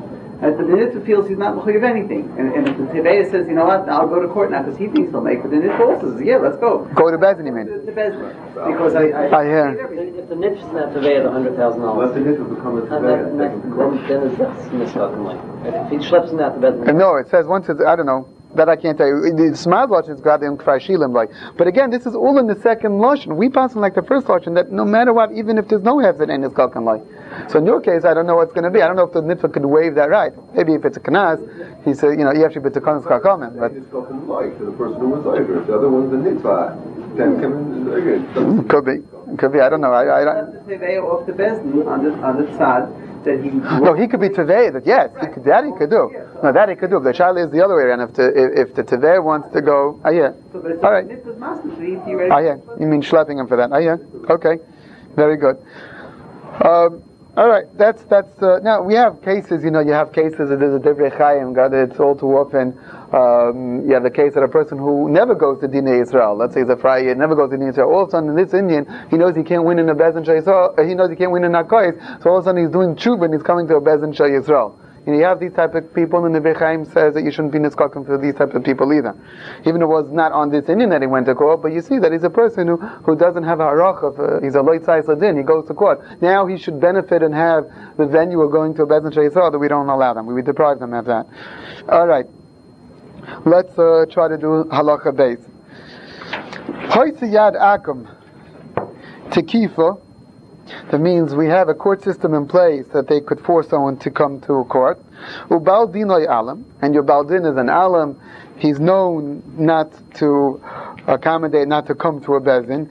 But the Nitva feels he's not mechuyev anything. And if the Teveya says, you know what, I'll go to court now because he thinks he'll make, but the Nitva also says, yeah, let's go. Go to Bezdin, you mean? To Bezdin. Because I hear. If the nit's not Tevei, the $100,000. Let the nitva become a Tevei. Then it's miscalculated. If he schleps him out to bed. No, it says once it's, I don't know. That I can't tell you. The smart lashon is gadim kfar shilim like. But again, this is all in the second lashon. We pass on like the first lashon that no matter what, even if there's no hefzid in his kalkan like. So in your case, I don't know what's going to be. I don't know if the nitva could waive that right. Maybe if it's a kanas, he said, you actually bit the kanas kalkamen. But it's kalkan like to the person who was over. The other one's the nitva. Then come in. Could be. I don't know. I the Teveya off the Bezdin on the tzad. No, he could be Tevei. That yes, he could, that he could do. No, that he could do. The shaila is the other way around. If the Tevei wants to go, yeah. All right. Yeah. You mean schlepping him for that? Yeah. Okay. Very good. All right. That's now we have cases. You have cases that there's a divrei chayim. God, it's all too often. You have the case that a person who never goes to Dinei Israel, let's say he's a Friday, never goes to Dinei Israel, all of a sudden this Indian, he knows he can't win in a Bezin Shah Yisrael, he knows he can't win in Hakois, so all of a sudden he's doing tshuva and he's coming to a Bezin Shah Yisrael. You have these type of people, and the Divrei Chaim says that you shouldn't be niskakim for these type of people either. Even if it was not on this Indian that he went to court, but you see that he's a person who doesn't have a harach of, he's a loy tzais ladin, he goes to court. Now he should benefit and have the venue of going to a Bezin Shah Yisrael that we don't allow them. We deprive them of that. Alright. Let's try to do halacha base. Hoysiyad akum tekifa. That means we have a court system in place that they could force someone to come to a court. Ubal dinoy alam, and your baldin is an alam. He's known not to accommodate, not to come to a bezin.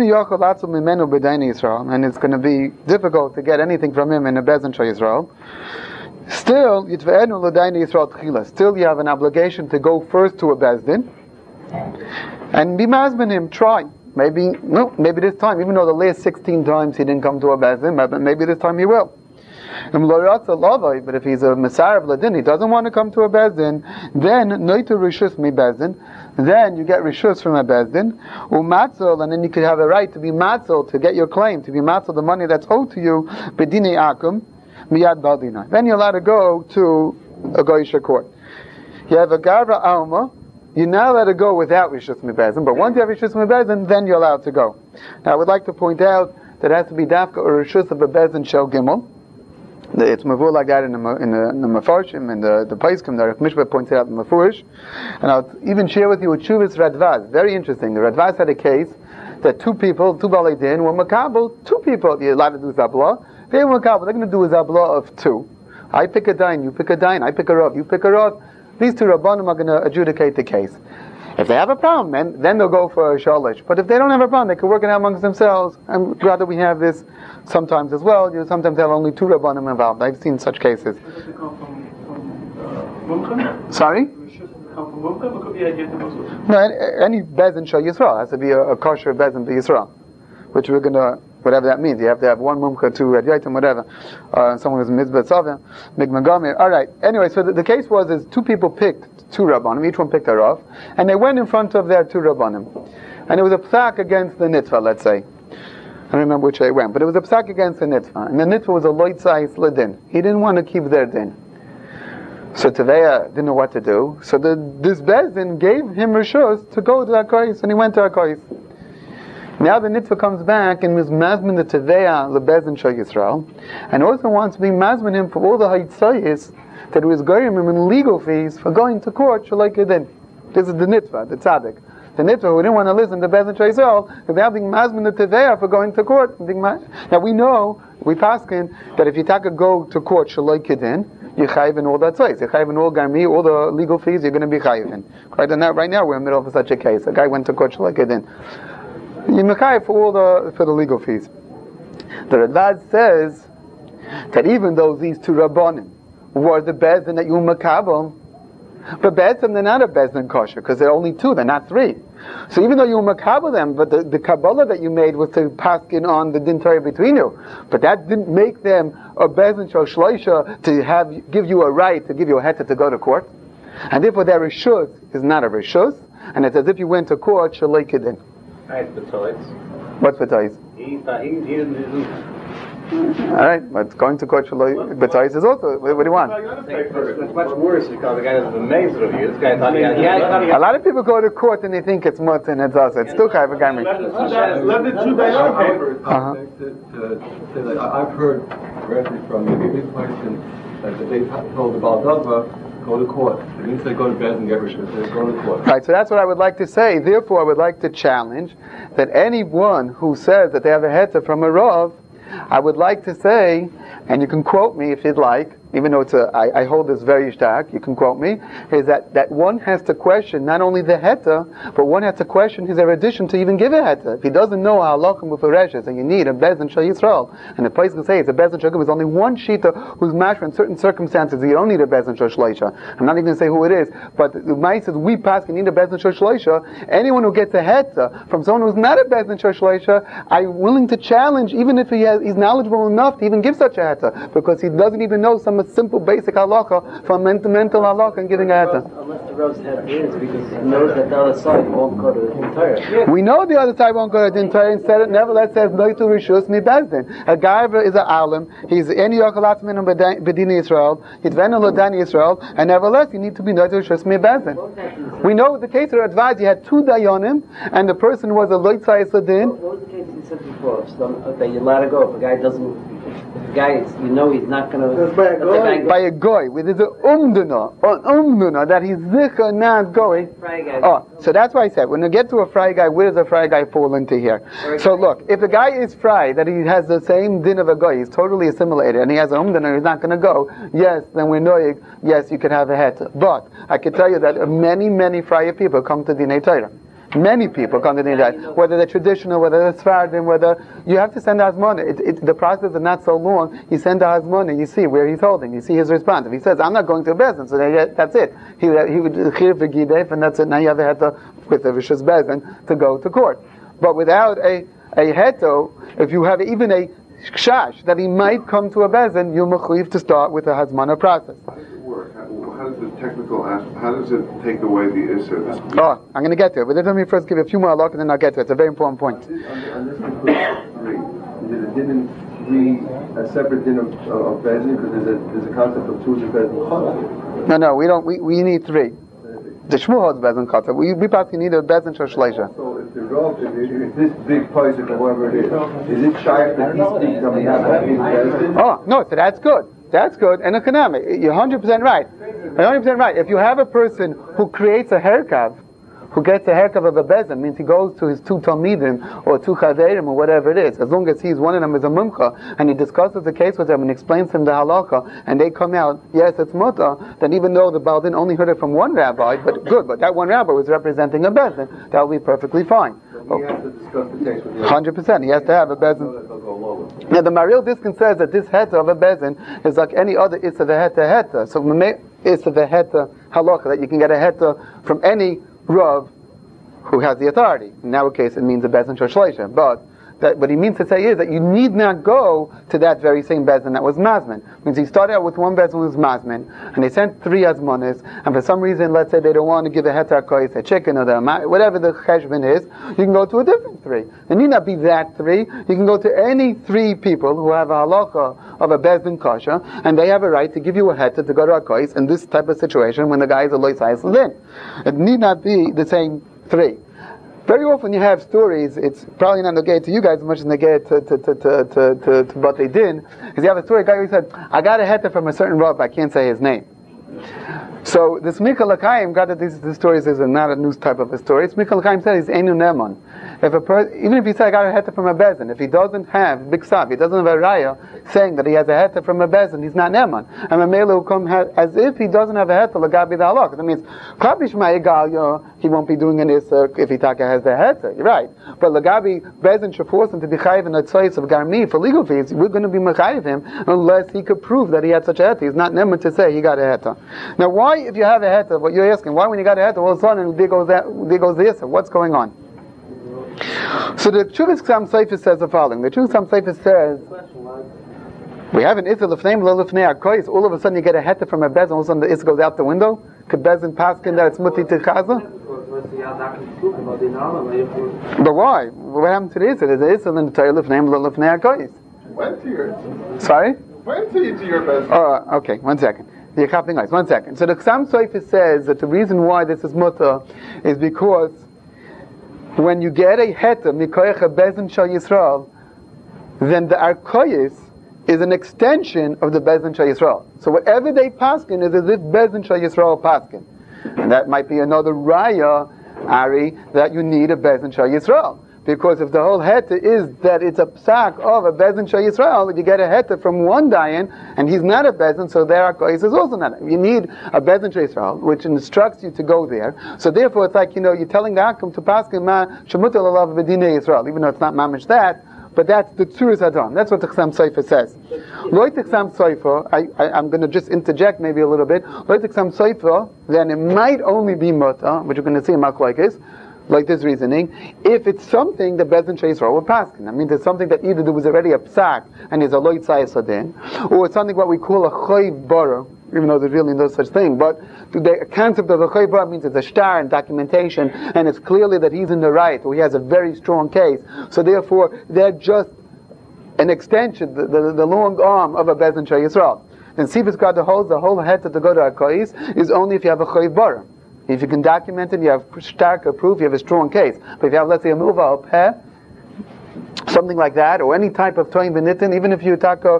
And it's going to be difficult to get anything from him in a bezin shal Yisrael. Still, you have an obligation to go first to a bezdin and be mazmin him. Try. Maybe this time, even though the last 16 times he didn't come to a bezdin, but maybe this time he will. But if he's a Messiah of Ladin, he doesn't want to come to a bezdin, then noitu rishus mi bezdin. Then you get rishus from a bezdin, umatzol, and then you could have a right to be matzol, to get your claim, to be matzol the money that's owed to you, bedinei akum. Miyad Baldina. Then you're allowed to go to a Goyish court. You have a Gavra Alma, you're not allowed to go without Rishus Mibezin, but once you have Rishus Mibezin, then you're allowed to go. Now I would like to point out that it has to be Dafka or Rishus of a Bezin Shel Gimel. It's mavur like that in the Mefarshim, in the Paiskim, the Rech Mishpah points it out in the Mefurish. And I'll even share with you a Chuvas Radvaz. Very interesting. The Radvaz had a case that two Balei Din, were Makabel, two people, you're allowed to do Zabla. They were Makabel, they're going to do a Zabla of two. I pick a dine, you pick a dine, I pick a Rav, you pick a Rav. These two Rabbanim are going to adjudicate the case. If they have a problem, then they'll go for a shalish. But if they don't have a problem, they can work it out amongst themselves. I'm glad that we have this sometimes as well. You sometimes have only two Rabbanim involved. I've seen such cases. Does it come from Mumchem? Sorry? Does it come from Mumchem or could be a Yetim? No, any Bezin Shal Yisrael has to be a kosher Bezin Yisrael, which we're going to, whatever that means. You have to have one Mumcha, two at Yaitim, whatever. Someone who's Mizbet Savia, Migmagamir. Alright, anyway, so the case was two people picked two Rabbanim, each one picked a Rav, and they went in front of their two Rabbanim. And it was a psak against the Nitva, let's say. I don't remember which way it went, but it was a psak against the Nitva. And the Nitva was a loitzais ledin. He didn't want to keep their din. So Teveya didn't know what to do. So this Bezdin gave him rishus to go to Hakois, and he went to Hakois. Now the Nitva comes back and is mazmin the Teveya the Bezdin Shal Yisrael, and also wants to be mazmin him for all the haitzayis that was goyim him in legal fees for going to court shalai kedin. This is the Nitva, the tzaddik. The Nitva who didn't want to listen to Bezdin Shal Yisrael, is now being mazmin the Teveya for going to court. Now we know, we paskin, that if you go to court shalai kedin, you're chayiv in all that tzayis. You're chayiv in all garmi, all the legal fees you're going to be chayiv in. Right now we're in the middle of such a case. A guy went to court shalai kedin. You're mechayiv for the legal fees. The Radvad says that even though these two Rabbanim were the Bezdin that you makabel, but Bezdin they're not a Bezdin kosher because they're only two, they're not three. So even though you makabel them, but the Kabbalah that you made was to paskin on the din Torah between you, but that didn't make them a Bezdin shal shloisha to give you a right to give you a heta to go to court, and therefore their rishus is not a rishus, and it's as if you went to court shalei kedin. Right, betoys. What's betoys? He didn't. Alright, but going to court but is also, what do you want? It's much worse because the guy is amazed of you. This guy thought he had. A lot of people go to court and they think it's mutter and it's also. It's still Chayv Gamri. Let the two Dayan papers. I've heard directly from the big question that they told the Baldova, go to court. They didn't say go to bed and get rich, they said go to court. Right, so that's what I would like to say. Therefore, I would like to challenge that anyone who says that they have a heta from a Rav, I would like to say, and you can quote me if you'd like, even though I hold this very stark, you can quote me, is that one has to question not only the heta, but one has to question his erudition to even give a heta. If he doesn't know halakha mufareshes, and you need a bezin shel Yisrael, and the place can say it's a bezin shel there's only one shita who's mashra in certain circumstances, you don't need a bezin shel shleisha. I'm not even going to say who it is, but the Ma'is says we pass you need a bezin shel shleisha. Anyone who gets a heta from someone who's not a bezin shel shleisha, I'm willing to challenge, even if he's knowledgeable enough to even give such a heta, because he doesn't even know some simple basic halakha from mental halakha and giving a heta. Unless the Rav's head is, because he knows that the other side won't go to the entire. We know the other side won't go to the entire. Instead, it nevertheless says no to rishus mi bezdin. A guy is an alim. He's any yokalat min bedini Israel. He's venu lodani Israel, and nevertheless, you need to be no to rishus mi bezdin. We know the case of advised. You had two dayanim, and the person was a loitzai sadin. What was the case you said before? That you let it go if a guy doesn't. If the guy, he's not going to. By a goy, with the umduna, that he's zikr not going. Oh, so that's why I said, when you get to a fry guy, where does a fry guy fall into here? So look, if the guy is fry, that he has the same din of a goy, he's totally assimilated, and he has a umduna, he's not going to go, yes, then we know, yes, you could have a het. But, I can tell you that many fry people come to Dinei Torah. Many people come to the Nidai, whether they're traditional, whether they're Sfardim, whether you have to send out money. The process is not so long. You send out money, you see where he's holding, you see his response. If he says, "I'm not going to a bezin," so that's it. He would chir v'gidef, and that's it. Now you have a heto with a vicious bezin to go to court. But without a heto, if you have even a kshash that he might come to a bezin, you're mechuyev to start with a hazmana process. How does the technical aspect, how does it take away the issue? Oh, I'm going to get to it, but let me first give you a few more halakha and then I'll get to it. It's a very important point. On this it didn't read a separate din of bezin because there's a concept of two bezin. No, we don't. We need three. The Shmuel holds bezin chata. We probably need a bezin shel shleisha. So if the Rav, if this big poison or whatever it is it shy that he speaks on behalf of his bezin? Oh no, so that's good. That's good. And economic. You're 100% right. You're 100% right. If you have a person who creates a herkav, who gets a herkav of a bezin, means he goes to his two talmidim or two chaverim or whatever it is, as long as he's one of them is a mumcha, and he discusses the case with them and explains to them the halakha, and they come out, yes, it's mutter, then even though the baldin only heard it from one rabbi, but that one rabbi was representing a bezin, that will be perfectly fine. He has to discuss the case with him. 100%. He has to have a bezin. Now the Maril Diskin says that this heta of a bezin is like any other issa heta. So issa heta halacha, that you can get a heta from any Rav who has the authority. In our case, it means a bezin shel shleisha. But what he means to say is that you need not go to that very same bezin that was mazmin. It means he started out with one bezin who was mazmin, and they sent three azmanis, and for some reason, let's say they don't want to give a heter kois, a chicken, or whatever the cheshbon is, you can go to a different three. It need not be that three. You can go to any three people who have a halacha of a bezin kasha, and they have a right to give you a heter to go to a kois in this type of situation when the guy is a loisayis lin. It need not be the same three. Very often you have stories, it's probably not negate to you guys as much as negate to what they did, because you have a story, a guy who said, I got a heter from a certain Rav, I can't say his name. So the Smicha L'Chaim, got that this story is not a news type of a story. Smicha L'Chaim said he's Einu Neman. Even if he said I got a heter from a bezin, if he doesn't have big sav, he doesn't have a raya saying that he has a heter from a bezin, he's not Neman. And a mele will come as if he doesn't have a heter l'gabi the halakha. That means Klapishma Egal, he won't be doing an issa if he has the heter. You're right. But l'gabi bezin should force him to be chayiv in a tzoyis of garmi for legal fees. We're going to be mechayiv him unless he could prove that he had such a heter. He's not Neman to say he got a heter. Now, why, if you have a heter, what you're asking, why when you got a heter, all of a sudden there goes the issa? What's going on? So the Chuvas Ksam Seifis says the following. The Chuvas Ksam Seifis says, we have an issa l'fnei l'l'fnei akoyis. All of a sudden you get a heter from a bezin, all of a sudden the issa goes out the window. Could bezin paskin that it's muti tichaza? But why? What happened to the issa? There's an issa in the Torah l'fnei l'l'fnei akoyis. Went to your. Sorry? Went to your best. Okay, 1 second. The Yechapning Ice, 1 second. So the Chassam Sofer says that the reason why this is mutter is because when you get a heter mikoyach bezin shal Yisrael, then the arkoyis is an extension of the bezin shal Yisrael. So whatever they paskin is as if bezin shal Yisrael paskin, and that might be another raya, Ari, that you need a bezin shal Yisrael. Because if the whole heter is that it's a psak of a bezin shal Yisrael, you get a heter from one dayan, and he's not a bezin, so their arkois is also not. You need a bezin shal Yisrael, which instructs you to go there. So therefore, it's like you're telling the akum to paskin ma shemutar lalav b'dinei Yisrael, even though it's not mamish that. But that's the tzuras hadam. That's what the Chassam Sofer says. Lo Chassam Sofer, I'm going to just interject maybe a little bit. Lo Chassam Sofer, then it might only be mutar, which you're going to see in Machlokes, like this reasoning, if it's something that Bezin Shal Yisrael will paskin. I mean, there's something that either there was already a psak and is a lo yitzayis adin, or it's something what we call a choy bara, even though there's really no such thing. But the concept of a choy bara means it's a star and documentation, and it's clearly that he's in the right, or he has a very strong case. So therefore, they're just an extension, the long arm of a Bezin Shal Yisrael. Then Sivas Gada holds the whole heter to go to Arkois is only if you have a choy bara. If you can document it, you have starker proof, you have a strong case. But if you have, let's say, a muva, a peh, something like that, or any type of toin v'nitin, even if you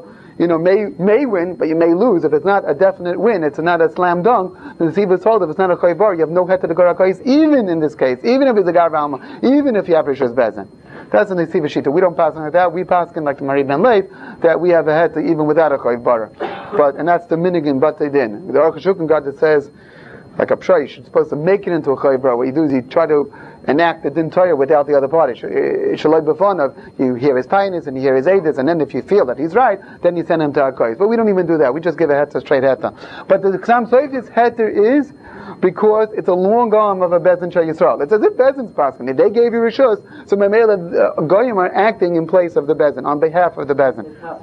may win, but you may lose. If it's not a definite win, it's not a slam dunk, then the Sivas told if it's not a choy bar, you have no heter to go to Arkois, even in this case, even if it's a gar v'alma, even if you have Rishus Bezin. That's in the Siva Shita. We don't pass on like that. We pass in like the Marie Ben Leif, that we have a heter even without a choy bar. And that's the minigin batei din. The Aruch HaShulchan God that says, like a pshay, you're supposed to make it into a chayvra. What you do is you try to enact the din Torah without the other party. Shaloi b'fanav, you hear his tainus and you hear his edus, and then if you feel that he's right, then you send him to Arkois. But we don't even do that. We just give a heter, straight heter. But the Chassam Sofer's heter is because it's a long arm of a Bezin Shal Yisrael. It's as if Bezin's passing. If they gave you rishus, so Mamela Goyim are acting in place of the Bezin, on behalf of the Bezin.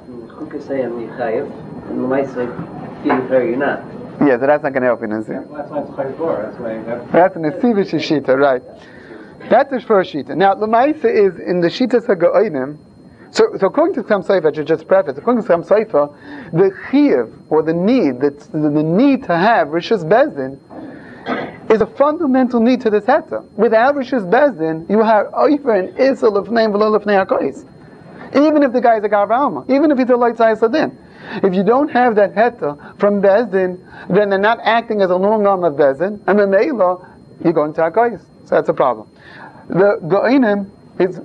Yeah, so that's not going to help you. That's why it's chayvor. That's an Asivish Shita, right? That's the first Shita. Now, Lamaisa is in the Shitas HaGa'onim. So according to Chassam Sofer, I should just preface, according to Chassam Sofer, the chiyuv, or the need to have Rishus Bezdin, is a fundamental need to this heter. Without Rishus Bezdin, you have Oifer and Isel Lefnei V'lo Lefnei HaKois. Even if the guy is a Gar V'alma, even if he's a Light Zayis Adin. If you don't have that heter from Bezdin, then they're not acting as a long arm of Bezdin, and the Meila, you're going to Arkois. So that's a problem. The Go'inim is...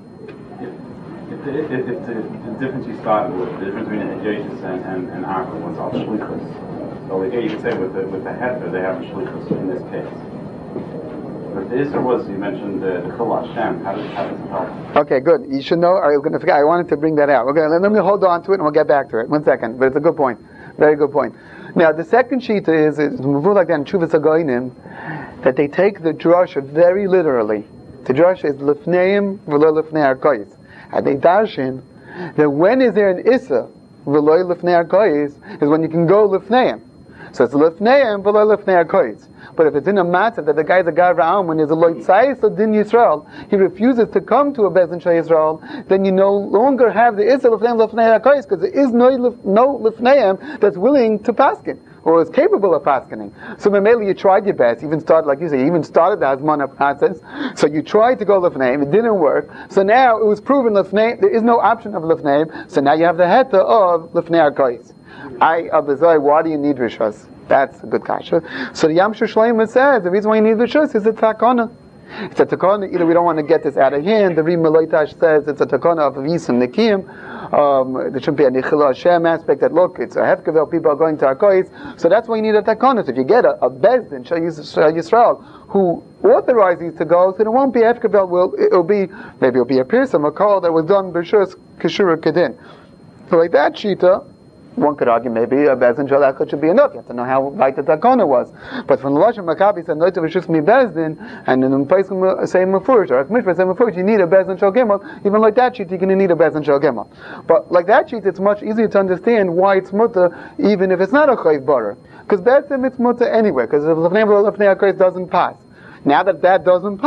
If the difference you started with, the difference between Hejeshis and Arko was all Shlichus. So again, you could say with the heter, they have a Shlichus in this case. But the Isser was, you mentioned the Chil Hashem. How does it help? Okay, good. You should know, I was going to forget, I wanted to bring that out. Okay, let me hold on to it and we'll get back to it. 1 second, but it's a good point. Very good point. Now, the second sheet is like that in Chuvas HaGoinim, that they take the drasha very literally. The drasha is Lefneim V'lo Lefnei Arkois. And they darshan that when is there an Issa V'lo Lefnei Arkois is when you can go Lefneim. So it's Lefneim V'lo Lefnei Arkois. But if it's in a matter that the guy's a Gar V'alma when there's a Loit Zayis Adin Yisrael, he refuses to come to a Bezin Shal Yisrael, then you no longer have the Issa Lefneim Lefnei Arkois, because there is no Lefneim that's willing to paskin, or is capable of paskining. So Mamela, you tried your best, even started, like you say, you even started the Hazmana process, so you tried to go Lefneim, it didn't work, so now it was proven Lefneim, there is no option of Lefneim, so now you have the heter of Lefnei Arkois. Why do you need Rishus? That's a good kasha. So the Yamshu Shleima says the reason why you need Rishus is a takana. It's a takana, we don't want to get this out of hand. The Rim Meloitash says it's a takana of Visim Nikim. There shouldn't be a Nichil Hashem aspect that, look, it's a Hefkevel, people are going to Arkois. So that's why you need a takana. So if you get a Bezdin, Shal Yisrael, who authorizes these to go, so it won't be a Hefkevel, maybe it'll be a Pirsum, a call that was done B'Shus Kishura Kedin. So like that Shita, one could argue maybe a Bezdin Shal Echad should be enough. You have to know how right the takana was. But from the Lashon Maccabi said Noita V'Shus Mi Bezdin, and in the place say Mefurish or Mishpah say Mefurish, you need a Bezdin Shal Gimel. Even like that sheet, you're going to need a Bezdin Shal Gimel. But like that sheet, it's much easier to understand why it's mutter, even if it's not a Chayv Barer. Because Bezdin it's mutter anyway. Because if Lefnei V'Lo Lefnei HaKois doesn't pass. Now that doesn't pass,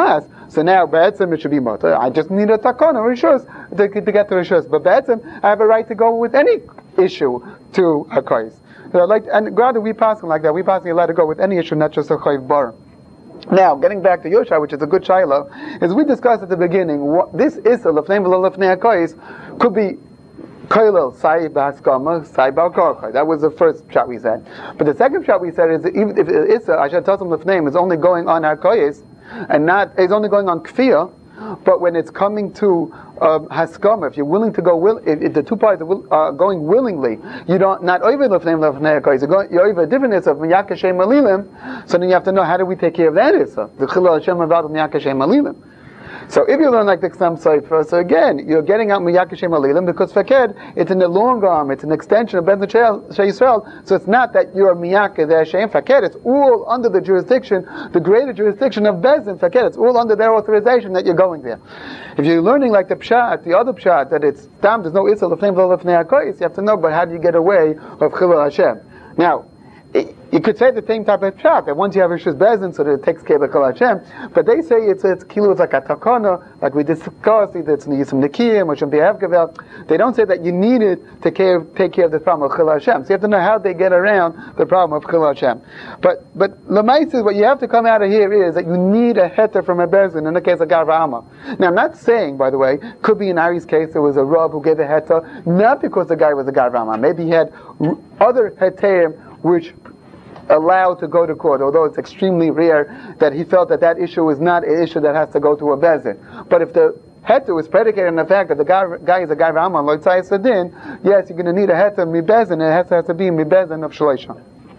So now, Be'etzim, it should be Mutter. I just need a Takon or Rishus to get to Rishus. But Be'etzim, I have a right to go with any issue to Hakais. So and granted, we pass like that. We pass allowed to go with any issue, not just a Chayiv Bar. Now, getting back to Yosha, which is a good Shiloh, as we discussed at the beginning, this Issa, Lefnei V'lo Lefnei Hakais, could be Koilel, Sai Baskama, Sai Balkarkai. That was the first shot we said. But the second shot we said is that even if Issa, I should tell them Lefneim, is only going on Hakais, and not, it's only going on Kfiyah, but when it's coming to Haskama, if you're willing to go, if the two parties are going willingly, you don't, not over Lefneim Lefnei Hakais, you're over a different Issa of Miyakashem Malilim, so then you have to know how do we take care of that Issa? The Chilul Hashem about Miyakashem Malilim. So if you learn like the Ksam Sefer, so again, you're getting out Miyakashem Alilim because Faked, it's in the long arm, it's an extension of Ben Yisrael, so it's not that you're Miyak the Hashem Faked, it's all under the jurisdiction, the greater jurisdiction of Bezin Faked, it's all under their authorization that you're going there. If you're learning like the Pshat, the other Pshat, that it's Tam, there's no Issa, Lefnei V'lo Lefnei Hakais, you have to know, but how do you get away of Chilul Hashem? Now, you could say the same type of pshat, that once you have Rishus Bezin, so that it takes care of Chilul Hashem, but they say it's kilo, it's like a takana, like we discussed, either it's Yisum Nikiyim, or Shem Be'avgavel. They don't say that you need it to take care of the problem of Chilul Hashem. So you have to know how they get around the problem of Chilul Hashem. But Lamais, what you have to come out of here is that you need a heter from a Bezin in the case of Garva Amma. Now I'm not saying, by the way, could be in Ari's case there was a Rav who gave a heter, not because the guy was a Garva Amma. Maybe he had other heterim which allowed to go to court, although it's extremely rare that he felt that issue is not an issue that has to go to a bezin. But if the heter was predicated on the fact that the guy is a guy Rama, like Sadin, yes, you're going to need a heter mi bezin, and it has to be mi bezin of shleisha.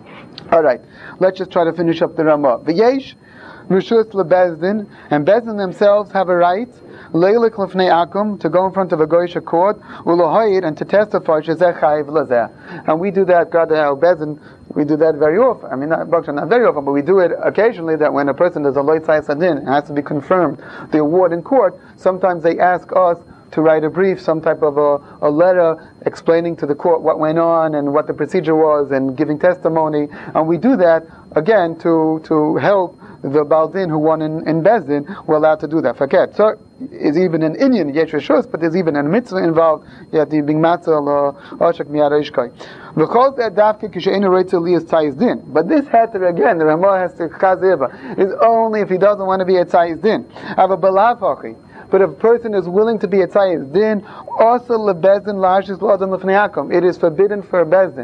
All right, let's just try to finish up the Ramah. V'yesh Rishus lebezdin, and Bezdin themselves have a right leilik lefnei akum, to go in front of a goyish court, ulohayid, and to testify shezeh chayiv lazeh. And we do that, God, Bezdin, we do that very often. I mean, not very often, but we do it occasionally, that when a person does a loy tzai sadin, it has to be confirmed, the award in court, sometimes they ask us to write a brief, some type of a letter explaining to the court what went on and what the procedure was and giving testimony. And we do that, again, to help the Baldin who won in Bezdin. We're allowed to do that. Faket. So, is even an Indian, Yesh Rishus, but there's even a mitzvah involved, yet the being matzah, Oshak Miyara Ishkai. Because that dafke kisheinu reitzah li is tzayis din. But this heter, again, the Ramah has to chazeva, is only if he doesn't want to be a tzayis din. Have a balav hachi. But if a person is willing to be a tzayis din, also lebezdin lashis lo'adam lefnei akum. It is forbidden for a bezdin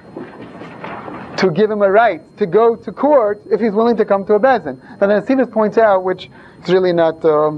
to give him a right to go to court if he's willing to come to a bezdin. And as Sivas points out, which is really not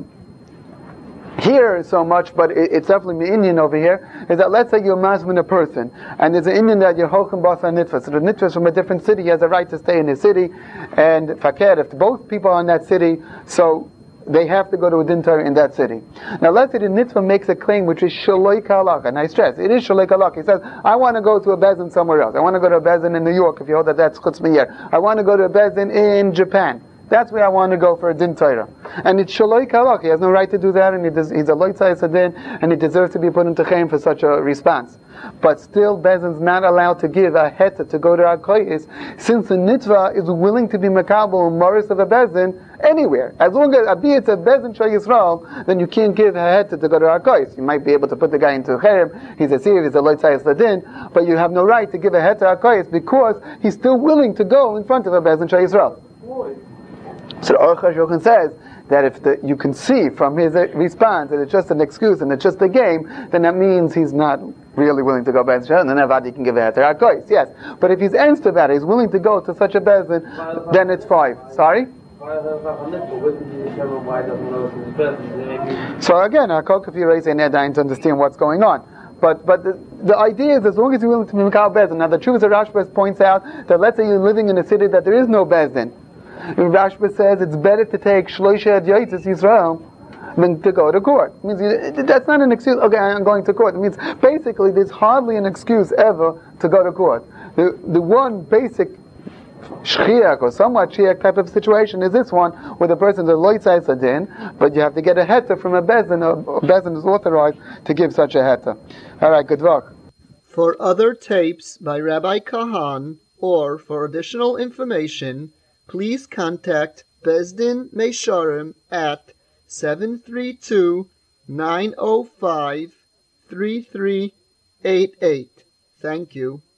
here so much, but it's definitely the Indian over here, is that let's say you're masmin a person, and there's an Indian that you're holchem basa nitva, so the nitva is from a different city, he has a right to stay in his city, and fakir, if both people are in that city, so they have to go to a din Torah in that city. Now let's say the nitva makes a claim which is shaloi kalach, and I stress, it is shaloi kalach. He says, I want to go to a bezin somewhere else. I want to go to a bezin in New York, if you hold that that's chutz miyir. I want to go to a bezin in Japan. That's where I want to go for a din Torah. And it's shaloi kalach. He has no right to do that, and he's a loy tzayis adin, and he deserves to be put into chaim for such a response. But still, Bezin's not allowed to give a heter to go to Arkoyis, since the nitva is willing to be makabel Morris of a Bezin anywhere. As long as it's a Bezin Shal Yisrael, then you can't give a heter to go to Arkoyis. You might be able to put the guy into chaim, he's a seer, he's a loy tzayis adin, but you have no right to give a heter to Arkoyis because he's still willing to go in front of a Bezin Shal Yisrael. So the Aruch HaShulchan says that if you can see from his response that it's just an excuse and it's just a game, then that means he's not really willing to go back to Shul, and then Avadi can give a heter HaKois, yes. But if he's ernst about it, he's willing to go to such a bezin, then it's 5. Sorry? So again, HaKol Kafi Reis Ein Yadayin to understand what's going on. But the idea is, as long as you're willing to be Mikal Bezin. Now the Chuvas Rashba points out that let's say you're living in a city that there is no Bezin. Rashba says it's better to take Shloisha Ad Yotzes Yisrael than to go to court. It means that's not an excuse, okay, I'm going to court. It means basically there's hardly an excuse ever to go to court. The one basic shchiach or somewhat shchiach type of situation is this one, where the person's a loy tzayis adin, but you have to get a heter from a bezin. A bezin is authorized to give such a heter. All right, good luck. For other tapes by Rabbi Kahan, or for additional information, please contact Bezdin Meisharim at 732-905-3388. Thank you.